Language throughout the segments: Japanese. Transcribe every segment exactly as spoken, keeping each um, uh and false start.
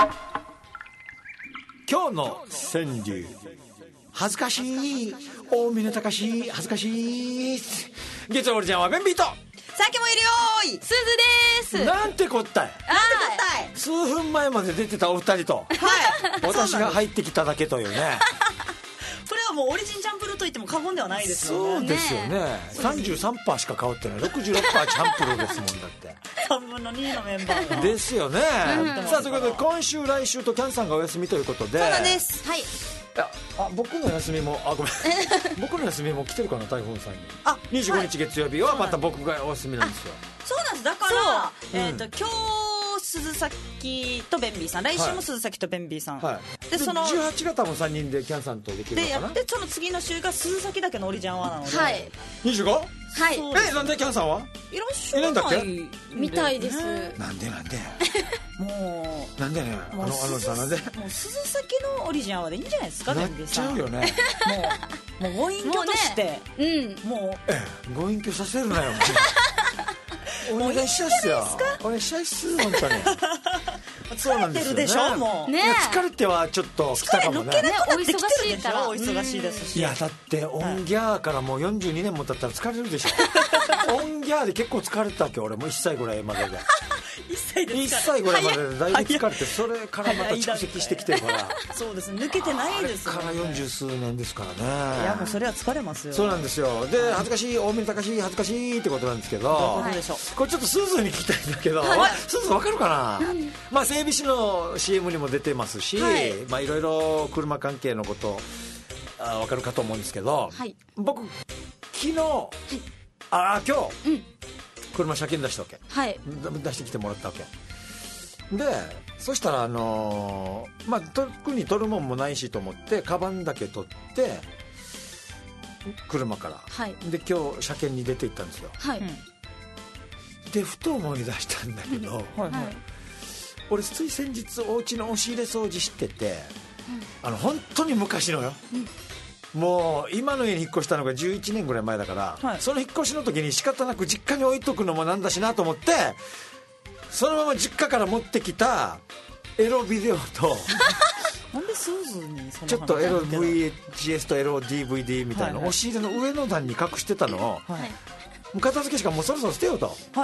今日の川柳、恥ずかしい大峰隆史恥ずかしい。月曜オリジナルはベンビーとさっきもいるよーいすずです。 なんてこったい。 なんてこったい。 数分前まで出てたお二人と、 はい私が入ってきただけというね。 これはもうオリジンチャンプルーと言っても過言ではないですよね。 そうですよね。 さんじゅうさんパーセント しか変わってない。 ろくじゅうろくパーセント チャンプルーですもんだってさんぶんのにのメンバーがですよね、うん、さあということで今週来週とキャンさんがお休みということで、 そうなんです。はい。 あ、僕の休みもあごめん僕の休みも来てるかな、台風さんに。 あ、 にじゅうごにち月曜日はまた僕がお休みなんですよ。 そうなんです。だから、えーとうん、 今日鈴崎とベンビーさん、来週も鈴崎とベンビーさん、 はい、 でそのじゅうはちが多分さんにんでキャンさんとできるのかな。 でやって、その次の週が鈴崎だけのオリジンアワーなので、 はい。 にじゅうご？ はい。 え、なんでキャンさんはいらっしゃらいないんだっけみたいです。 なんでなんでもうなんでね、あの、あのさ、なんでもう鈴崎のオリジンアワーでいいんじゃないですか。 なっベンビーさんちゃうよね。 もうもうご隠居としてうん。 もうええ、ご隠居させるなよお願いしますよ。お願いします本当に。 疲れてるでしょ。もうねいや疲れてはちょっと来たかもね。 ね、お忙しいから。 お忙しいですし、 いやだってオンギャーからもうよんじゅうにねんも経ったら疲れるでしょオンギャーで結構疲れてたわけ俺もういっさいぐらいまででいっさいでいっさいぐらいまででだいぶ疲れて、それからまた蓄積してきてるからそうですね、抜けてないですよね。 あれからよんじゅうすうねんですからね。 いやもうそれは疲れますよ。 そうなんですよ。で恥ずかしい大峰隆史恥ずかしいってことなんですけど、 どうでしょう。 これちょっとスーズーに聞きたいんだけど、 はい、 スーズーわかるかな。まあ整備士の シーエム にも出てますし、はい、まあいろいろ車関係のことあわかるかと思うんですけど、 はい、 僕昨日、はい、あ今日、うん、車車検出したわけ、はい、出してきてもらったわけで、そしたらあのー、まあ特に取るもんもないしと思ってカバンだけ取って車から、はい、で今日車検に出て行ったんですよ、はい、でふと思い出したんだけど、はいはい、俺つい先日お家の押し入れ掃除してて、うん、あの本当に昔のよ、うん、もう今の家に引っ越したのがじゅういちねんぐらい前だから、はい、その引っ越しの時に仕方なく実家に置いとくのもなんだしなと思ってそのまま実家から持ってきたエロビデオとなんでスーズにそのちょっと エロブイエイチエス と エロディーブイディー みたいな、はいはい、押し入れの上の段に隠してたのを、はい、もう片付けしかもうそろそろ捨てようと、はい、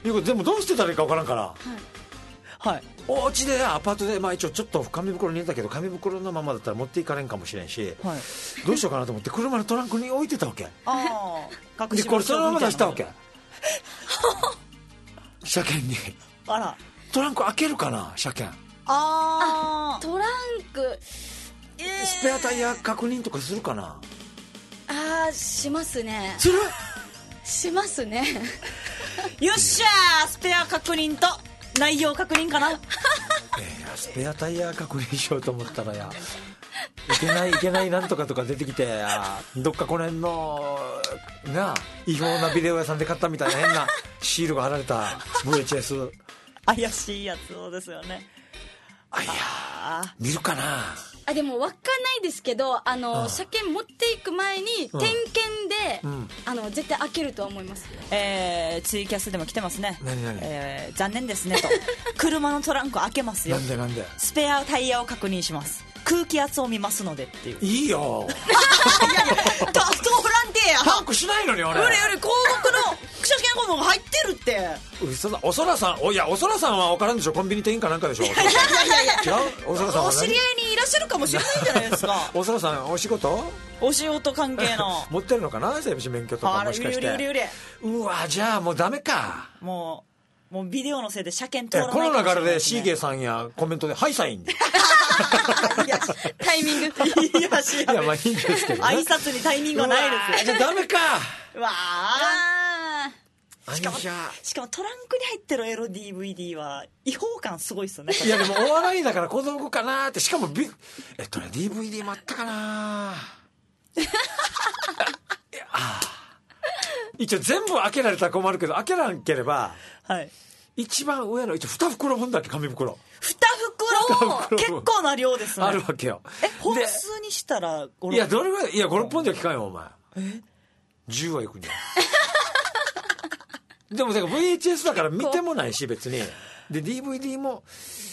いうことでもどう捨てたらいいか分からんから、はいはい、お家でアパートで、まあ、一応ちょっと紙袋に入れたけど紙袋のままだったら持っていかれんかもしれんし、はい、どうしようかなと思って車のトランクに置いてたわけ。あでこれそのまま出したわけ車検に。 あらトランク開けるかな車検。 ああトランク、 えー、スペアタイヤ確認とかするかな。 あーしますね。 するしますねよっしゃースペア確認と内容確認かな。いやスペアタイヤ確認しようと思ったらやいけないいけないなんとかとか出てきてどっかこの辺のな違法なビデオ屋さんで買ったみたいな変なシールが貼られた ブイエイチエス怪しいやつをですよね。 あいや見るかなあ。でも分かんないですけどあの、うん、車検持っていく前に点検で、うん、あの絶対開けるとは思います。 えー、ツイキャスでも来てますね。 何何、 えー、残念ですねと車のトランク開けますよ。 なんでなんでスペアタイヤを確認します、空気圧を見ますのでっていう。いいよいやいや通らんてや把握しないのに俺。 俺俺項目の車検項目が入ってるって。 嘘だ。おそらさん、おいやおそらさんは分からんでしょ。コンビニ店員かなんかでしょ。いやいやいや違う。おそらさんはお知り合いにいらっしゃるかもしれないじゃないですかおそらさんお仕事お仕事関係の持ってるのかな整備士免許とかもしかして。 うりうりうりうわじゃあもうダメか。 もうもうビデオのせいで車検通らないこのかもしれない流れでシーゲーさんやコメントで「はいサイン」 タイミングいやしいやまあいいんですけど、ね、 挨拶にタイミングはないですよ。 じゃあダメか。 うわあしかもしかもトランクに入ってるエロ ディーブイディー は違法感すごいっすよね。 いやでもお笑いだから小道具かなって。しかもビえっとね ディーブイディー もあったかなあ一応全部開けられたら困るけど開けらんければ、はい、一番上の一応に袋分だけ紙袋に袋結構な量ですね。 あるわけよ。 え本数にしたらご、 いやどれぐらいいやご、ろっぽんじゃ効かんよお前。えじゅうはいくんじゃでもだから ブイエイチエス だから見てもないし別にで ディーブイディー も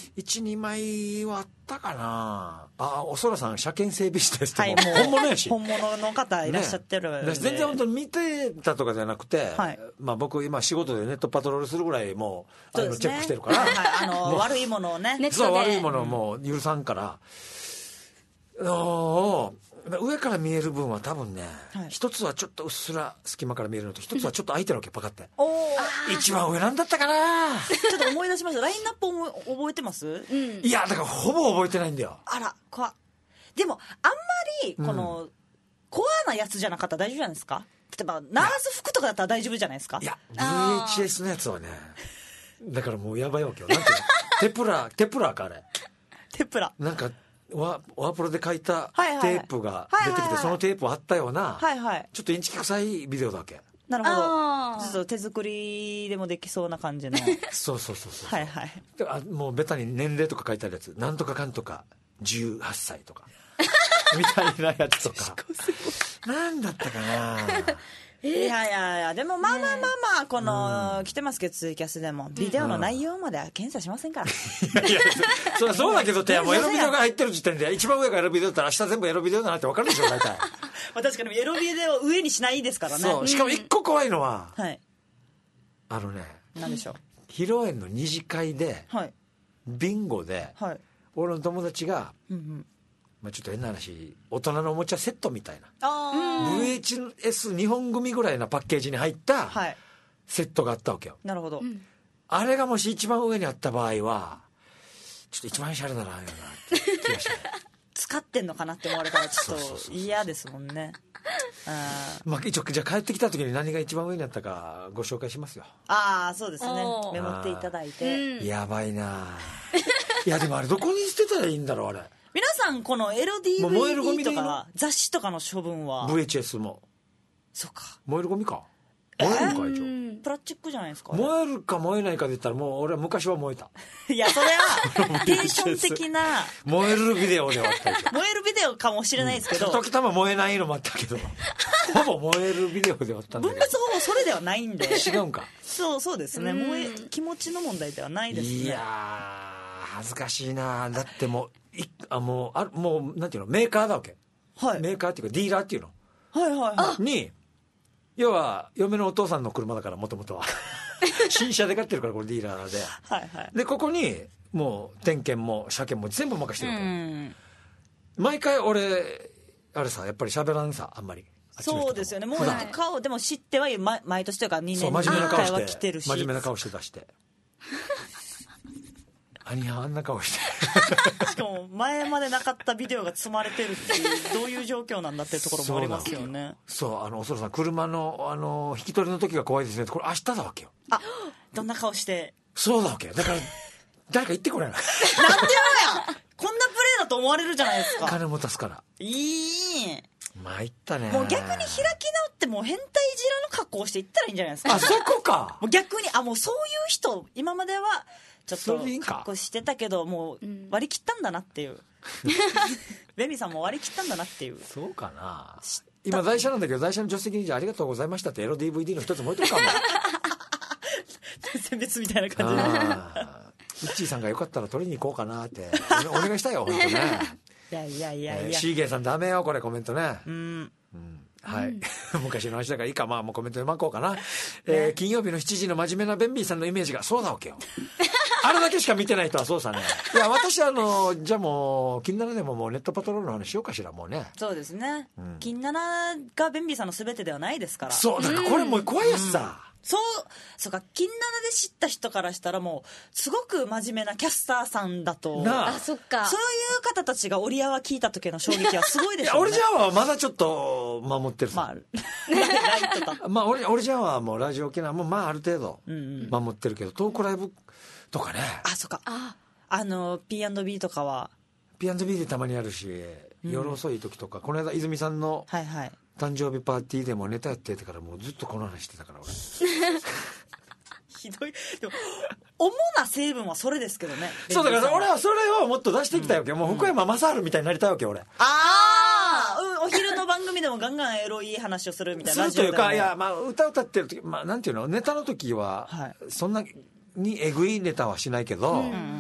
いちにまいはあったかなあ。おそらさん車検整備士ですって、 はい、 もう本物やし本物の方いらっしゃってる、 ね、全然本当に見てたとかじゃなくて、はい、まあ、僕今仕事でネットパトロールするぐらいもう、あのチェックしてるから、はいはい、あの悪いものをねそう悪いものをもう許さんから、うん、お上から見える分は多分ね、はい、一つはちょっとうっすら隙間から見えるのと、一つはちょっと空いてるわけパカって。お一番上なんだったかなちょっと思い出しました。ラインナップを覚えてます、 うん、いやだからほぼ覚えてないんだよ。 あら怖っ。でもあんまりこの、うん、コアなやつじゃなかったら大丈夫じゃないですか。例えばナース服とかだったら大丈夫じゃないですか。 いや ブイエイチエス のやつはねだからもうやばいわけよ。なんていうのテプラテプラかあれテプラなんかワープロで書いたテープが出てきて、そのテープを貼ったような、はいはい、ちょっとインチキ臭いビデオだけ。 なるほど。ちょっと手作りでもできそうな感じのそうそうそうそう、 はいはい、 あもうベタに年齢とか書いてあるやつ、なんとかかんとかじゅうはっさいとかみたいなやつとかなんだったかな。 いやいやいや、でもまあまあまあまあ、この、うん、来てますけどツイキャスでもビデオの内容までは検査しませんから、 うん、いやいや そ, そ, そうだけどってもうエロビデオが入ってる時点で一番上がエロビデオだったら明日全部エロビデオだなって分かるでしょ大体まあ確かにエロビデオ上にしないですからね。 そうしかも一個怖いのは、 うん、はい、 あのね何でしょう、 披露宴の二次会で、はい、ビンゴで、はい、俺の友達が、うんうん、まあ、ちょっと変な話、大人のおもちゃセットみたいな ブイエイチエスに 本組ぐらいなパッケージに入ったセットがあったわけよ。 なるほど。 あれがもし一番上にあった場合はちょっと一番シャレだなよなって気がした使ってんのかなって思われたらちょっと嫌ですもんね。 あ、まあ、一応じゃあ帰ってきた時に何が一番上にあったかご紹介しますよ。 ああそうですね、メモっていただいて。 やばいないやでもあれどこに捨てたらいいんだろうあれ。 皆さんこの エルディーブイディー とか雑誌とかの処分はブイエイチエス もそうか燃えるゴミか。燃えるんか一応プラスチックじゃないですか。 燃えるか燃えないかで言ったらもう俺は昔は燃えた。 いやそれはテンション的な燃えるビデオではあったでしょ。 燃えるビデオかもしれないですけど、 時たま燃えないのもあったけどほぼ燃えるビデオではあったんだけど分別ほぼそれではないんで違うんか。 そうそうですね、燃え気持ちの問題ではないですね。 いや恥ずかしいな。だってもういあもうあもうなんていうのメーカーだわけ、はい、メーカーっていうかディーラーっていうの、 はいはいはい、 に要は嫁のお父さんの車だからもともとは新車で買ってるからこれディーラーで、はいはい、でここにもう点検も車検も全部任してるから、うん、毎回俺あれさやっぱり喋らんさあんまり。 そうですよね。もう顔でも知っては毎年というかにねんにいっかいは来てるし真面目な顔して出して何あんな顔してしかも前までなかったビデオが積まれてるっていうどういう状況なんだっていうところもありますよね。 そう、あのおそろさん車の、あの引き取りの時が怖いですねってこれ明日だわけよ。 あどんな顔して。 そうだわけだから誰か言ってこれないなんでよやこんなプレーだと思われるじゃないですか。 金持たすからいい参ったね。 もう逆に開き直ってもう変態面の格好をしていったらいいんじゃないですか。 あそこかもう逆にあもうそういう人今まではちょっと格好してたけどもう割り切ったんだなっていう、うん、ベミさんも割り切ったんだなっていう。 そうかな。今在社なんだけど在社の助手席にじゃありがとうございましたってエロ ディーブイディー の一つもう一つかも選別みたいな感じでウッチーさんがよかったら取りに行こうかなってお願いしたよ本当ねいやいやいやいや、えー、 シーゲーさんダメよこれコメントね。 うん、うんはい、うん、昔の話だからいいか、まあもうコメント読まこうかな、ねえー、金曜日のしちじの真面目なベンビーさんのイメージがそうだわけよあれだけしか見てない人はそうさね。いや私あのじゃあもう金ななでももうネットパトロールの話しようかしらもうね。 そうですね、うん、金なながベンビーさんの全てではないですから。 そうだからこれもう怖いやつさ、うんうんそうそうか金ななで知った人からしたらもうすごく真面目なキャスターさんだとなあ。あそっかそういう方たちがオリアは聞いた時の衝撃はすごいですよね。 オリジャーはまだちょっと守ってるさ、まあ、ライトかまあオリ、オリジャーはもうラジオ沖縄もまあある程度守ってるけど、うんうん、トークライブとかね。 あそっかああの ピーアンドビー とかはピーアンドビー でたまにあるし、うん、夜遅い時とかこの間泉さんのはいはい誕生日パーティーでもネタやっててからもうずっとこの話してたから俺ひどい。でも主な成分はそれですけどね。 そうだから俺はそれをもっと出していきたいわけ、うん、もう福山雅治みたいになりたいわけ俺。 ああ、うん、お昼の番組でもガンガンエロい話をするみたいな。 するというかいやまあ歌歌ってる時まあなんていうのネタの時は、はい、そんなにえぐいネタはしないけど、うんうん、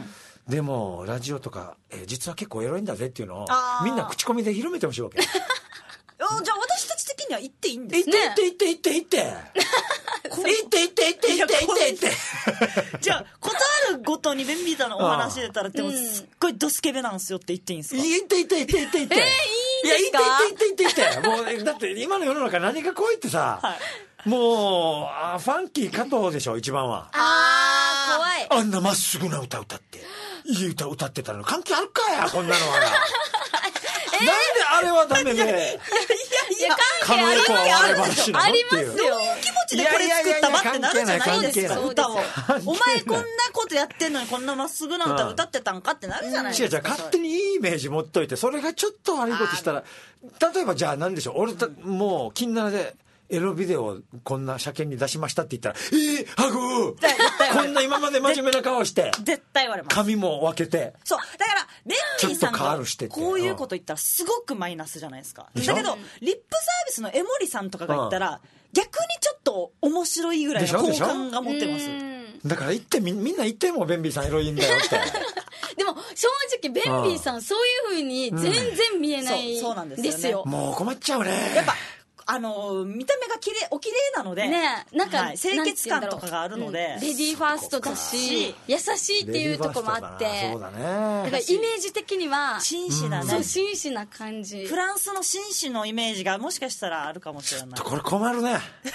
でもラジオとか、えー、実は結構エロいんだぜっていうのをみんな口コミで広めてほしいわけ。 じゃあ私たち的には言っていいんですね。 言って言って言って言って言って言って言って言って言って言ってじゃあことあるごとにベンビーさんのお話出たらでもすっごいドスケベなんすよって言っていいんですか？ 言って言って言って言って言って、えー、いいんですか？いや言って言って言って言ってもうだって今の世の中何が怖いってさ、はい、もうあファンキー加藤でしょ一番は。 あー怖い。 あんなまっすぐな歌歌っていい歌歌ってたの関係あるかやこんなのは。えー、なんであれはダメで、いやいやいや関係ありますよ。ありますよ。 どういう気持ちでこれ作ったばってなるじゃないですか、歌を。お前こんなことやってんのにこんなまっすぐな歌歌ってたんかってなるじゃないですか。 違う違う、勝手にいいイメージ持っといて、それがちょっと悪いことしたら、例えばじゃあ何でしょう、俺たもう金七でエロビデオこんな車検に出しましたって言ったら、えー、ハグこんな今まで真面目な顔して絶対言われます。 髪も分けて。そうだからベンビーさんがこういうこと言ったらすごくマイナスじゃないですか。だけどリップサービスの江森さんとかが言ったら逆にちょっと面白いぐらいの好感が持ってます。 だから言ってみみんな言ってもベンビーさんエロいんだよってでも正直ベンビーさんそういう風に全然見えないですよ。 もう困っちゃうね。 やっぱあの見た目がきれいお綺麗なので、 ね、なんか、 はい、清潔感とかがあるので、 うん、レディーファーストだし優しいっていうところもあって、 そうだね。 だからイメージ的には紳士なね、 そう紳士な感じ。 フランスの紳士のイメージがもしかしたらあるかもしれない。 これ困るね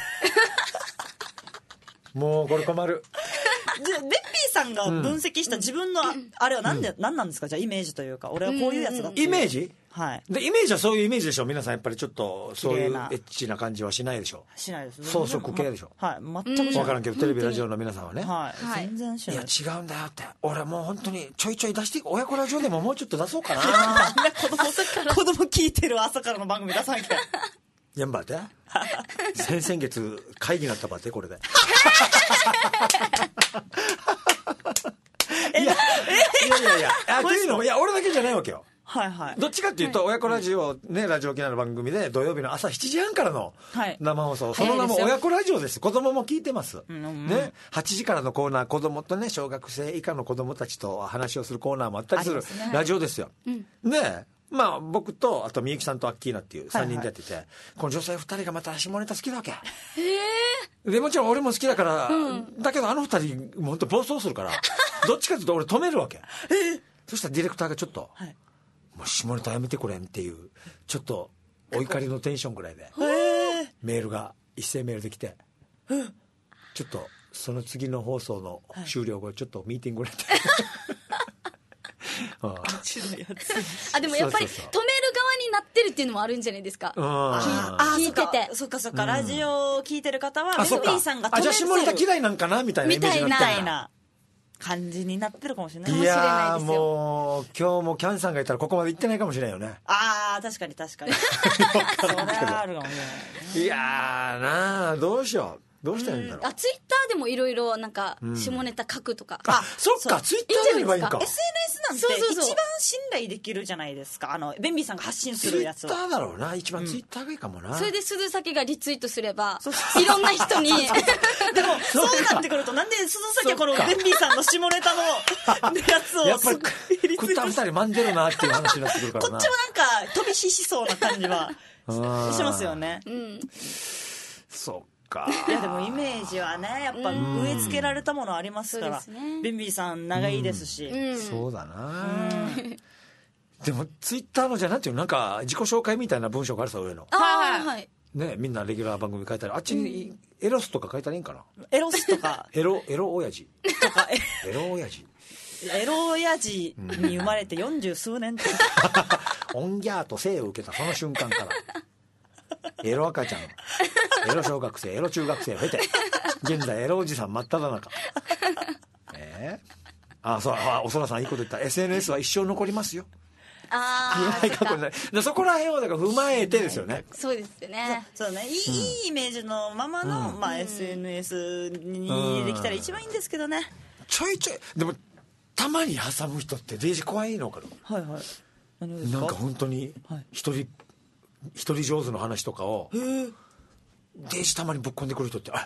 もうこれ困る。 でベッピーさんが分析した自分のあれは何で、うん、何なんですか？じゃあイメージというか俺はこういうやつだっていう、 イメージ、 はい、 でイメージはそういうイメージでしょ。皆さんやっぱりちょっとそういうエッチな感じはしないでしょ。 しないです。 装飾系でしょ。 はい、全くしない。 分からんけどテレビラジオの皆さんはね、 はい、全然しない。 いや違うんだよって。俺もう本当にちょいちょい出していく。親子ラジオでももうちょっと出そうかな子供子供聞いてる朝からの番組出さなきゃ。 やんばって先々月会議になったばってこれでいやいやいやいやあというのいや俺だけじゃないわけよ。 はいはい、 どっちかっていうと親子ラジオね、ラジオ沖縄の番組で土曜日の朝しちじはんからの生放送、はい、その名も親子ラジオです。子供も聞いてます、うんうん、ね、はちじからのコーナー、子供とね小学生以下の子供たちと話をするコーナーもあったりするラジオですよ、うん、ね。まあ僕とあとみゆきさんとアッキーナっていうさんにんでやってて、はいはい、この女性ふたりがまた下ネタ好きだわけ。へえ。でもちろん俺も好きだから、うん、だけどあのふたりも本当暴走するからどっちかというと俺止めるわけ。そしたらディレクターがちょっと、はい、もう下ネタやめてくれんっていうちょっとお怒りのテンションぐらいでメールが一斉メールできて、ちょっとその次の放送の終了後ちょっとミーティングぐらいでああでもやっぱり止める側になってるっていうのもあるんじゃないですか。聞いてて、 そっかそっか、ラジオ聞いてる方はベッピーさんが止める、 あじゃあ下ネタ嫌いなんかなみたいなイメージになってるみたいな感じになってるかもしれない。 いやもう今日もキャンさんがいたらここまで行ってないかもしれないよね。 ああ確かに確かにそれはあるかもしれない、ね、 いやーなあどうしようどうしたらいいんだろう。 あツイッターでもいろいろなんか下ネタ書くとか、 うん、あそっかツイッターでやればいいんか。 エスエヌエス なんてそうそうそう一番信頼できるじゃないですか。あのベンビーさんが発信するやつはツイッターだろうな。一番ツイッターがいいかもな、うん、 それで鈴先がリツイートすればいろんな人にでもそうなってくるとなんで鈴先はこのベンビーさんの下ネタのやつをやっぱり食った二人まんでるなっていう話になってくるからな。 こっちもなんか飛び火しそうな感じはしますよね、うん、 そういやでもイメージはねやっぱ植え付けられたものありますから、うん、ベンビーさん長いですし、 うん、そうだな、うん、でもツイッターのじゃなんていうのなんか自己紹介みたいな文章があるさ上の、 はいはい、 ね、みんなレギュラー番組書いたりあっちにエロスとか書いたらいいんかな。 エロスとかエロエロ親父とかエロ親父エロ親父に生まれて四十数年ってオンギャーと生を受けたその瞬間からエロ赤ちゃんエロ小学生エロ中学生を経て現在エロおじさん真っ只中。えー、あそうあおそらさんいいこと言った。 エスエヌエス は一生残りますよ。 ああ過去にそ, そこら辺をだから踏まえてですよね。 そうですよね。 そうね、いい、うん、いいイメージのままの、うんまあ、エスエヌエス にできたら一番いいんですけどね。 ちょいちょいでもたまに挟む人ってデージ怖いのかな。 はいはい。何ですか。なんか本当に一人、はい、一人上手の話とかをデージたまにぶっ込んでくる人ってあ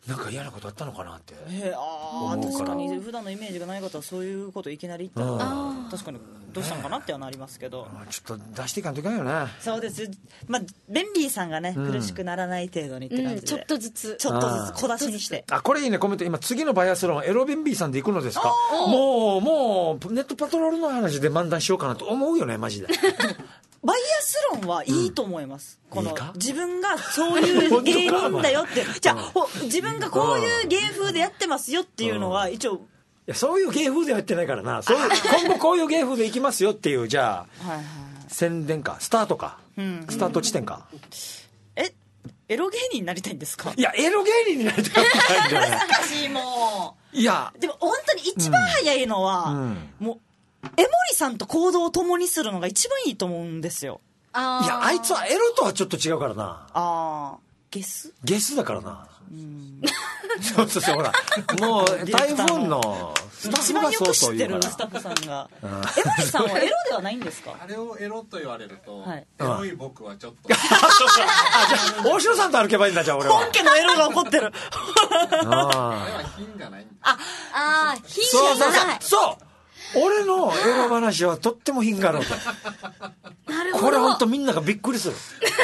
なんか嫌なことあったのかなって、 えー、あ確かに普段のイメージがない方はそういうこといきなり言ったら、うん、確かにどうしたのかなってはなりますけど、 ちょっと出していかんといけないよね。 そうです、まあ、ベンビーさんがね、うん、苦しくならない程度にって感じで、うん、 ちょっとずつちょっとずつ小出しにして。 あ、これいいね、コメント。今次のバイアスロンエロベンビーさんで行くのですか。もうもうネットパトロールの話で漫談しようかなと思うよね、マジで。 バイアスロンはいいと思います、うん、この自分がそういう芸人だよってじゃあ自分がこういう芸風でやってますよっていうのは一応、いやそういう芸風ではやってないからな、そういう今後こういう芸風でいきますよっていう、じゃあ、はいはい、宣伝かスタートか、うん、スタート地点か、 えエロ芸人になりたいんですか。 いやエロ芸人になりたいんだよね。 難しい。もういやでも本当に一番早いのは、うんうん、もう江森さんと行動を共にするのが一番いいと思うんですよ。 あいやあいつはエロとはちょっと違うからな。 あゲスゲスだからな。うんそうそうそうほらもう台風のスタッフがそうそう言うから、 スタッフさんが江森さんはエロではないんですか。 あれをエロと言われると、はい、エロい僕はちょっとあじゃあ大城さんと歩けばいいんだ。じゃあ俺は本家のエロが起こってる。 あれは品がないんだ。 ああ品がない。 そうそうそうそう俺のエロ話はとっても品があるわけ。 なるほど。 これ本当みんながびっくりする。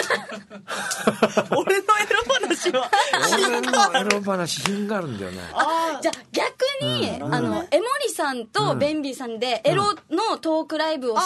俺のエロ話は俺のエロ話品があるんだよね。 あじゃあ逆に、うん、あの江森さんとベンビーさんでエロのトークライブをして、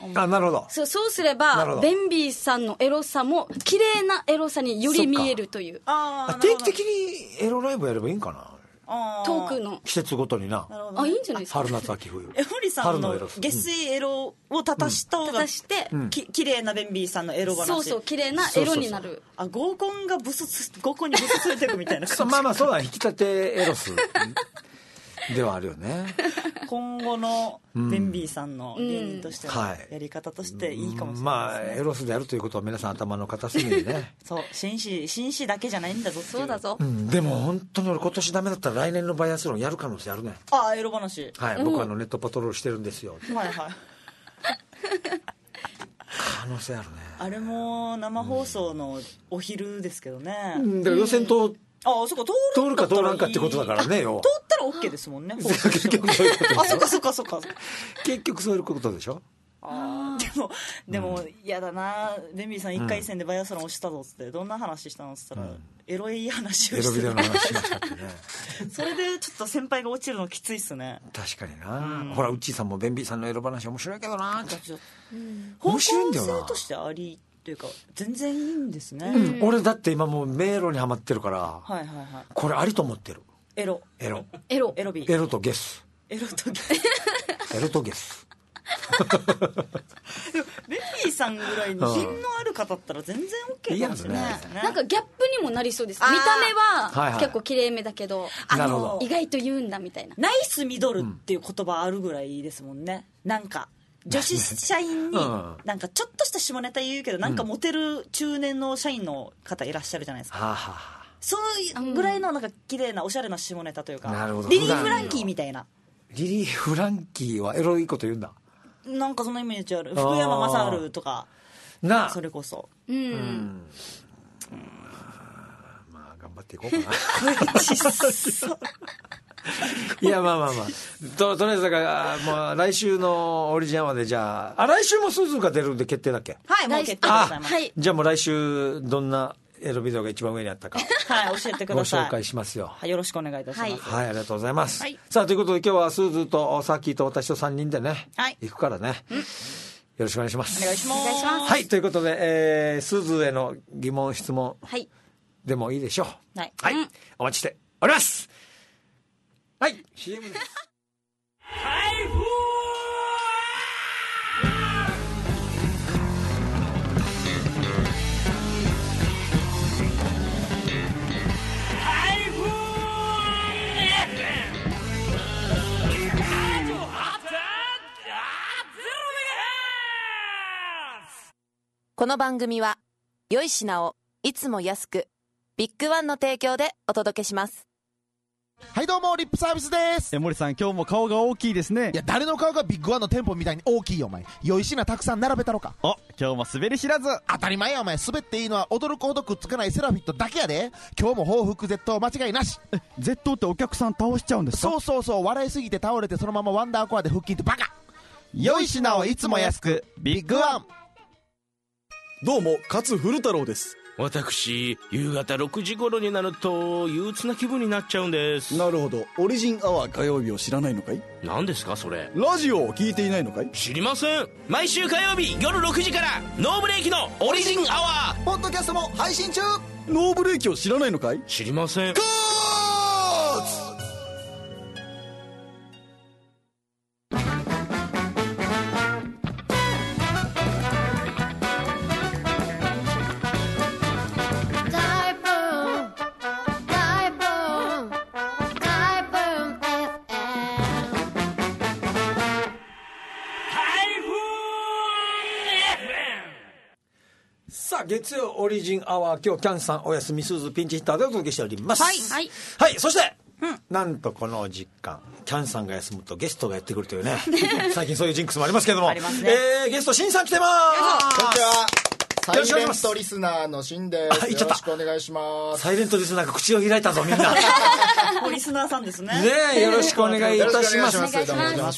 うん、あなるほど。 そう、そうすればベンビーさんのエロさも綺麗なエロさにより見えるという。 あ定期的にエロライブやればいいんかな。 トークの季節ごとにな。 あいいんじゃないですか。 春夏秋冬。 江森さんの下水エロを立たした方が、うん、してき綺麗なベンビーさんのエロ話。 そうそう綺麗なエロになる。そうそうそうあ合コンがブス合コンにブスついていくみたいな感じ。 まあまあそうだ引き立てエロスではあるよね。 今後のベンビーさんの芸人としてのやり方としていいかもしれないですね、うんまあエロスでやるということは皆さん頭の片隅にね。 そう紳士紳士だけじゃないんだぞっていう。 そうだぞ、 うん、でも本当に俺今年ダメだったら来年のバイアスロンやる可能性あるね。 ああエロ話。 はい僕はあのネットパトロールしてるんですよ。 はいはい可能性あるね。 あれも生放送のお昼ですけどね、 うん、だから予選と、うんああそっか通るか通らんかってことだからねよ。 通ったら OK ですもんね。 結局そういうことでしょ。 あそっかそっかそっか。 結局そういうことでしょ。 あでもでも嫌、うん、だなベンビーさんいっかい戦でバイアスロン押したぞっつってどんな話したのっつったら、うん、エロい話をしてエロビデオの話しましたってね。それでちょっと先輩が落ちるのきついっすね。 確かにな、うん、ほらウッチーさんもベンビーさんのエロ話面白いけどな、 うん、面白いんだよな。方向性としてありというか全然いいんですね、 うん、俺だって今もう迷路にはまってるから、 はいはいはい、 これありと思ってる。 エロエロエロエロビエロとゲスエロとゲスエロとゲスベンビーさんぐらいに品のある方だったら全然 OK かもしれないですね。 なんかギャップにもなりそうです。見た目は結構綺麗めだけど、あの意外と言うんだみたいな。 ナイスミドルっていう言葉あるぐらいいいですもんね。なんか女子社員になんかちょっとした下ネタ言うけどなんかモテる中年の社員の方いらっしゃるじゃないですか、うん、そういうぐらいのなんか綺麗なおしゃれな下ネタというか、 なるほど。 リリー・フランキーみたいな。 リリー・フランキーはエロいこと言うんだ。 なんかそのイメージある。福山雅治とかな、それこそうん、うん、 まあ頑張っていこうかな。いやまあまあまあ と, とりあえずだからもう来週のオリジナルまでじゃあ、あ来週もスーズーが出るんで決定だっけ。 はいもう決定でございます。はい、 じゃあもう来週どんなエロビデオが一番上にあったかはい教えてください。 ご紹介しますよ。 はいよろしくお願いいたします。 はい、はい、ありがとうございます、はい、さあということで今日はスーズーとサッキーと私とさんにんでね、はい、行くからね、うん、よろしくお願いします。 お願いします。 はいということで、えー、スーズーへの疑問質問、 はい、 でもいいでしょう。 はい、 はいうん、お待ちしております。はい シーエム です。台風この番組は良い品をいつも安くビッグワンの提供でお届けします。 はいどうもリップサービスです。 え森さん今日も顔が大きいですね。 いや誰の顔がビッグワンの店舗みたいに大きいよお前。良い品たくさん並べたろか。 お今日も滑り知らず。 当たり前やお前。滑っていいのは驚くほどくっつかないセラフィットだけやで。今日も報復絶倒間違いなし。 え絶倒ってお客さん倒しちゃうんですか？ そうそうそう。笑いすぎて倒れてそのままワンダーコアで腹筋ってバカ。 良い品をいつも安くビッグワン。 どうも勝古太郎です。 私夕方ろくじ頃になると憂鬱な気分になっちゃうんです。 なるほど。オリジンアワー火曜日を知らないのかい？ 何ですかそれ？ ラジオを聞いていないのかい？ 知りません。毎週火曜日夜ろくじからノーブレーキのオリジンアワーポッドキャストも配信中。ノーブレーキを知らないのかい？ 知りません。 ゴーツ月曜オリジンアワー、今日キャンさんお休み、スズピンチヒッターでお届けしております。 はい、 はい、はい、そして、うん、なんとこの時間キャンさんが休むとゲストがやってくるというね最近そういうジンクスもありますけども、ありますね。えー、ゲストシンさん来てます。 こんにちは。サイレントリスナーのシンです。よろしくお願いします。 サイレントリスナーが口を開いたぞみんなもうリスナーさんですね。 ねえ、よろしくお願いいたします。 お願いします。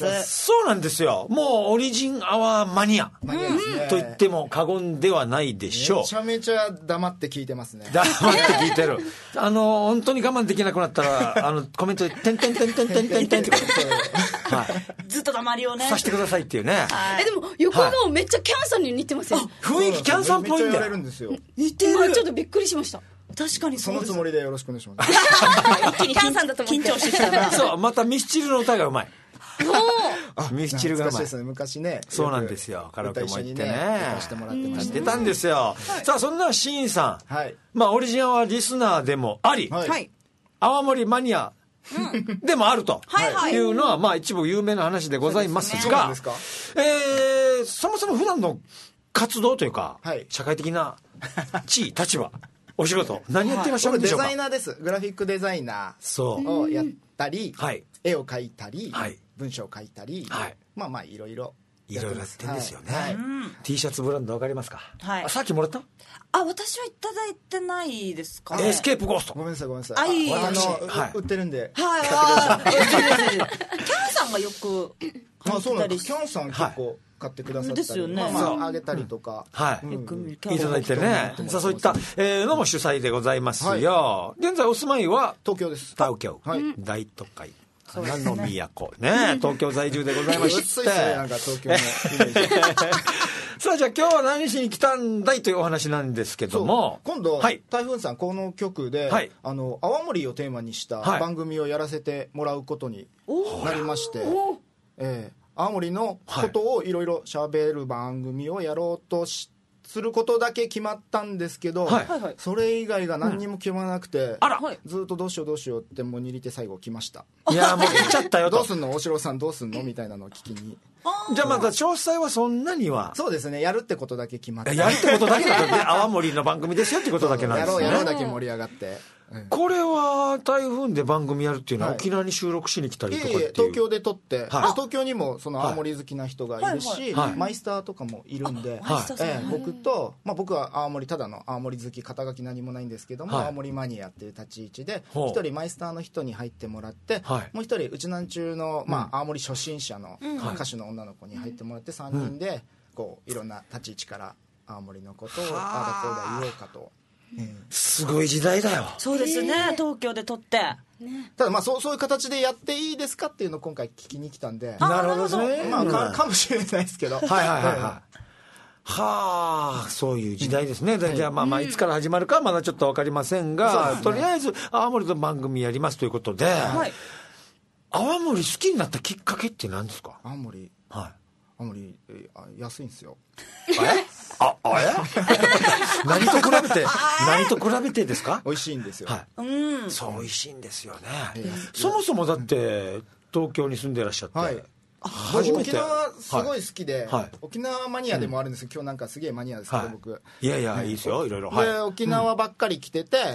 そうなんですよ。もうオリジンアワーマニア、マニアですね、と言っても過言ではないでしょう。 めちゃめちゃ黙って聞いてますね。 黙って聞いてるあの本当に我慢できなくなったらあのコメントでてんてんてんてんてんてんてんってはい、ずっと黙りをねさしてくださいっていうね。 えでも横顔めっちゃキャンさんに似てますよ。 雰囲気キャンさんっぽいんだよ。 似てる。ちょっとびっくりしました。 確かにそのつもりでよろしくお願いします。 一気にキャンさんだと思って緊張してきたな。 そう、またミスチルの歌がうまい。ミスチルがうまい。 昔ね。 そうなんですよ。カラオケも行ってね。 してもらってました。 してたんですよ。さあそんなシーンさん、まあオリジンアワーリスナーでもあり、泡盛マニアでもあるというのはまあ一部有名な話でございますが、えそもそも普段の活動というか、はい、社会的な地位立場お仕事何やってらっしゃるんでしょうか。 デザイナーです。グラフィックデザイナーをやったり、はい、絵を描いたり、はい、文章を書いたり、はい、まあまあいろいろいろいろやってんですよね、はい、T シャツブランドわかりますか、はい、あさっきもらった。 あ、私はいただいてないですか、 エスケープゴースト。 ごめんなさいごめんなさい。 あ、いいあの、はい、売ってるんで、 はい、あキャンさんがよくまあそうなんです。キャンさん結構、はい、買ってくださったり、ですよね、まあ、まああげたりとか、うん、はい、うん、 いただいてね。さあそういった、えー、のも主催でございますよ、はい、現在お住まいは東京です。 東京、はい、大都会花の都ね、東京在住でございましてなんか東京のイメージさあじゃあ今日は何しに来たんだいというお話なんですけども、 今度、はい、台風さんこの局で、はい、あの泡盛をテーマにした番組をやらせてもらうことになりまして、はい、えー青森のことをいろいろ喋る番組をやろうとしすることだけ決まったんですけど、はい、それ以外が何にも決まらなくて、うん、あらずっとどうしようどうしようってもう握り手最後来ました。 いやもう来ちゃったよとどうすんの大城さんどうすんのみたいなのを聞きに。 じゃあまた詳細はそんなには。 そうですね、やるってことだけ決まって、 やるってことだけだとね泡盛の番組ですよってことだけなんですね。 やろうやろうだけ盛り上がって、 うん、これは台風で番組やるっていうのは沖縄に収録しに来たりとかっていう、 いえいえ東京で撮って、はい、東京にもその青森好きな人がいるし、はいはいはい、マイスターとかもいるんで、はいええ、僕と、まあ、僕は青森ただの青森好き肩書き何もないんですけども、はい、青森マニアっていう立ち位置で一人マイスターの人に入ってもらって、はい、もう一人うちなんちゅうの、まあ、青森初心者の歌手の女の子に入ってもらってさんにんでこういろんな立ち位置から青森のことをああだこうだ言おうかと。 うん、すごい時代だよ。 そうですね、東京で撮って、 ね、ただまあ そう、そういう形でやっていいですかっていうのを今回聞きに来たんで。 なるほどね、 まあ、か, かもしれないですけどはいはいはい、はい、はあそういう時代ですね、うん、じゃあまあまあいつから始まるかはまだちょっと分かりませんが、うんね、とりあえず青森の番組やりますということで、はい、青森好きになったきっかけって何ですか。 青森、はい、青森、えー、安いんですよ。 えあ、あれ何と比べて何と比べてですか。 美味しいんですよ、 はい、うん、そう美味しいんですよね、えー、そもそもだって東京に住んでいらっしゃって、はい、 初めて沖縄すごい好きで、はい、沖縄マニアでもあるんですけど、うん、今日なんかすげえマニアですけど、はい、僕いやいやいいですよいろいろ、 はい、で沖縄ばっかり来てて、うん、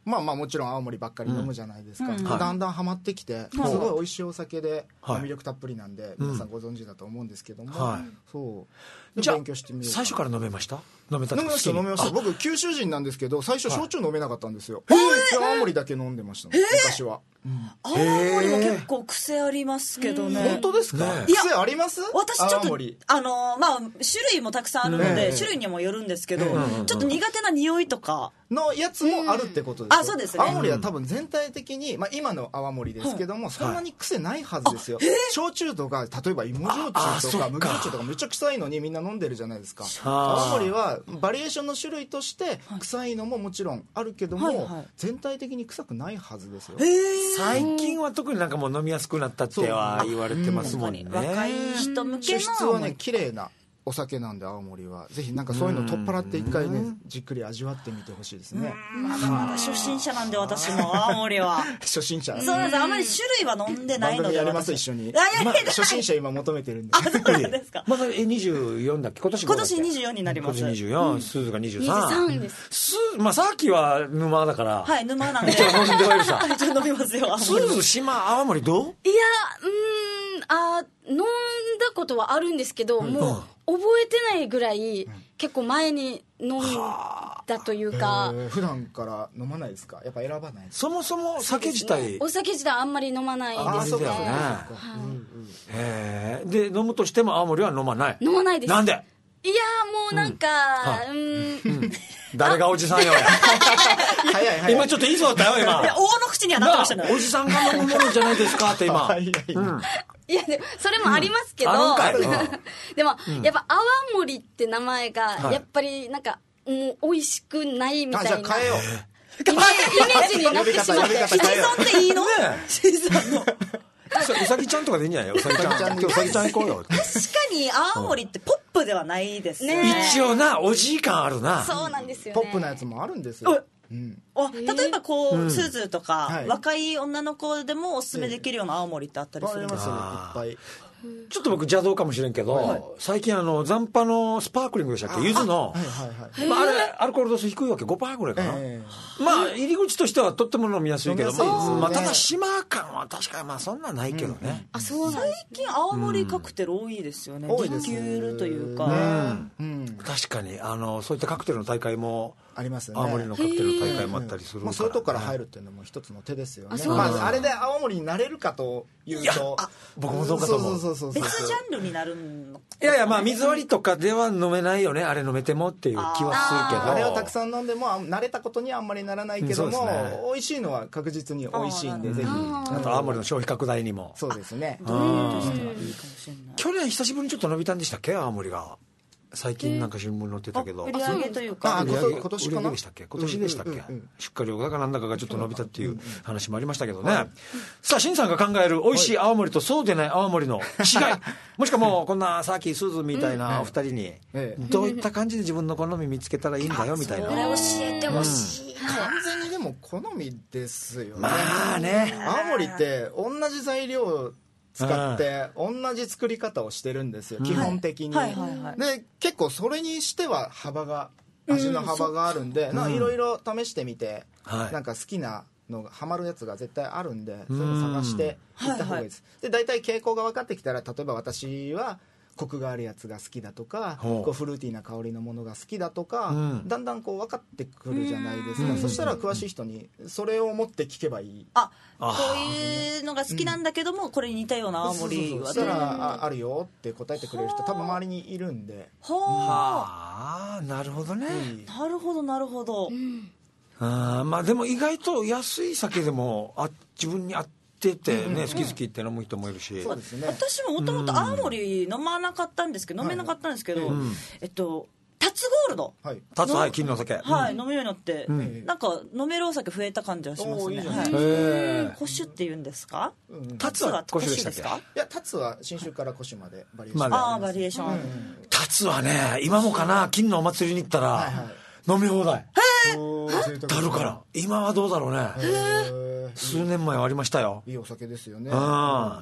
まあまあもちろん青森ばっかり飲むじゃないですか、うん、だんだんハマってきて、すごい美味しいお酒で、はい、魅力たっぷりなんで皆さんご存知だと思うんですけども、はい、そうじゃあ勉強してみよう。最初から飲めました？飲めた飲めました飲めました。僕九州人なんですけど最初焼酎飲めなかったんですよ。青森だけ飲んでました昔は。 うん、青森も結構癖ありますけどね。 本当ですか？ね、癖あります？ 私ちょっとあのまあ種類もたくさんあるので、ね、種類にもよるんですけど、ね、ちょっと苦手な匂いとかのやつもあるってことですよ。 あ、そうですね。 青森は多分全体的に、まあ、今の泡盛ですけども、はい、そんなに癖ないはずですよ。焼酎とか例えば芋焼酎とか麦焼酎とかめっちゃ臭いのにみんな飲んでるじゃないですか。青森はバリエーションの種類として臭いのももちろんあるけども、はいはいはい、全体的に臭くないはずですよ。 最近は特になんかもう飲みやすくなったっては言われてますもんね。 若い人向けの主質はね綺麗なお酒なんで青森はぜひなんかそういうの取っ払って一回ねじっくり味わってみてほしいですね。 まだまだ初心者なんで私も青森は初心者そうなんです。あまり種類は飲んでないので。 番組やります一緒に。 まあ、 初心者今求めてるんで。 あ、そうなんですか。 まだにじゅうよんだっけ今年。 今年にじゅうよんになります。 今年にじゅうよん、スーズがにじゅうさん。 にじゅうさんです。 まあさっきは沼だから。 はい沼なんで。 一応飲んではいるさ。 一応飲みますよ。 スーズ島青森どう？ いやうーんあ飲んだことはあるんですけど、うん、もう覚えてないぐらい、うん、結構前に飲んだというか、 えー、普段から飲まないですか？やっぱ選ばない？ そもそも酒自体、 ね、お酒自体あんまり飲まないですね。 ああ、ね、へえ。で飲むとしても青森は飲まない？ 飲まないです。 なんで？ いやもうなんか、うんうんうん、 誰がおじさんよ早い早い今ちょっと言いそうだったよ今。 いや大の口にはなってましたね。 おじさんが飲むものじゃないですかって今。 早い早い、うんいやでもそれもありますけど、うん、でも、うん、やっぱ泡盛って名前がやっぱりなんかもう美味しくないみたいな、 あ、じゃあ変えようイメージになってしまって。 シチゾンっていいの？シチゾンのうさぎちゃんとかでいいんじゃないよ。うさぎちゃん今日うさぎちゃん行こうよ。確かに青森ってポップではないですね。 一応なおじい感あるな。 そうなんですよね。 ポップなやつもあるんですよ。 うん、例えばこう、うん、スーズとか、はい、若い女の子でもおすすめできるような青森ってあったりするんですか？ ありますよ、いっぱい。 ちょっと僕邪道かもしれんけど、はい、最近あの残波のスパークリングでしたっけ、柚子の、はいはいはい、まあ、あれアルコール度数低いわけ ごパーセント ぐらいかな、えー、まあ入り口としてはとっても飲みやすいけども、まあ、ただ島感は確かにまあそんなないけどね、うんうん、 あそうなん最近青森カクテル多いですよね、うん、リキュールというか、 うんうん、確かにあのそういったカクテルの大会もありますよね。 青森のカクテルの大会もあったりするから、ね、 まあ、そういうとこから入るっていうのも一つの手ですよね。あ、まあ、あれで青森になれるかというと、 僕もどうかと思う。 そうそうそうそう、別ジャンルになるの。 いやいや、まあ水割りとかでは飲めないよね、あれ飲めてもっていう気はするけど、 あれをたくさん飲んでも慣れたことにはあんまりならないけども、うんね、美味しいのは確実に美味しいんで、ぜひあと青森の消費拡大にも。 そうですね。 どういうとしてはいいかもしれない。 去年久しぶりにちょっと伸びたんでしたっけ、青森が。最近なんか新聞載ってたけど、 売り上げというか、 あ、今年かな、 でしたっけ、今年でしたっけ、うんうんうん、出荷量だかなんだかがちょっと伸びたっていう話もありましたけどね、うんうん、さあ新さんが考える美味しい青森とそうでない青森の違い、もしくはもうこんなさっきスーズみたいなお二人にどういった感じで自分の好み見つけたらいいんだよみたいな、 それ教えてほしい、 うん、完全にでも好みですよね。 まあね、 青森って同じ材料使って同じ作り方をしてるんですよ、基本的に、はいはいはいはい、で結構それにしては幅が味の幅があるんで、いろいろ試してみて、うん、なんか好きなのがハマるやつが絶対あるんで、そういうの探していった方がいいです、はいはい、で大体傾向が分かってきたら、例えば私はコクがあるやつが好きだとか、こうフルーティーな香りのものが好きだとか、うん、だんだんこう分かってくるじゃないですか、うん、そしたら詳しい人にそれを持って聞けばいい。 あ、こういうのが好きなんだけども、うん、これに似たような青森はそしたら あ, あるよって答えてくれる人多分周りにいるんで。 はあ、なるほどね、 なるほどなるほど、うん、 あ、まあでも意外と安い酒でもあ自分に合ってててね、うんうんうん、好き好きって飲む人もいるし、 そうですね、 私ももともと青森飲まなかったんですけど、うん、飲めなかったんですけど、はいはい、えっとタツゴールド、 はい、タツ、はい、金のお酒、 はい、 うん、 飲むようになって、うん、なんか飲めるお酒増えた感じはしますね。古酒っていうんですか、うん、 タツは古酒でしたっけ。 いや、タツは新酒から古酒までバリエーション、 まあ、あバリエーション、うん、 タツはね、今もかな、金のお祭りに行ったら、はいはい、飲み放題へーあるから、今はどうだろうね。数年前はありましたよ。 いいお酒ですよね。 うん、はい、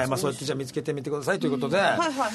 まあそうやってじゃあ見つけてみてくださいということで、うん、 はいはいはい。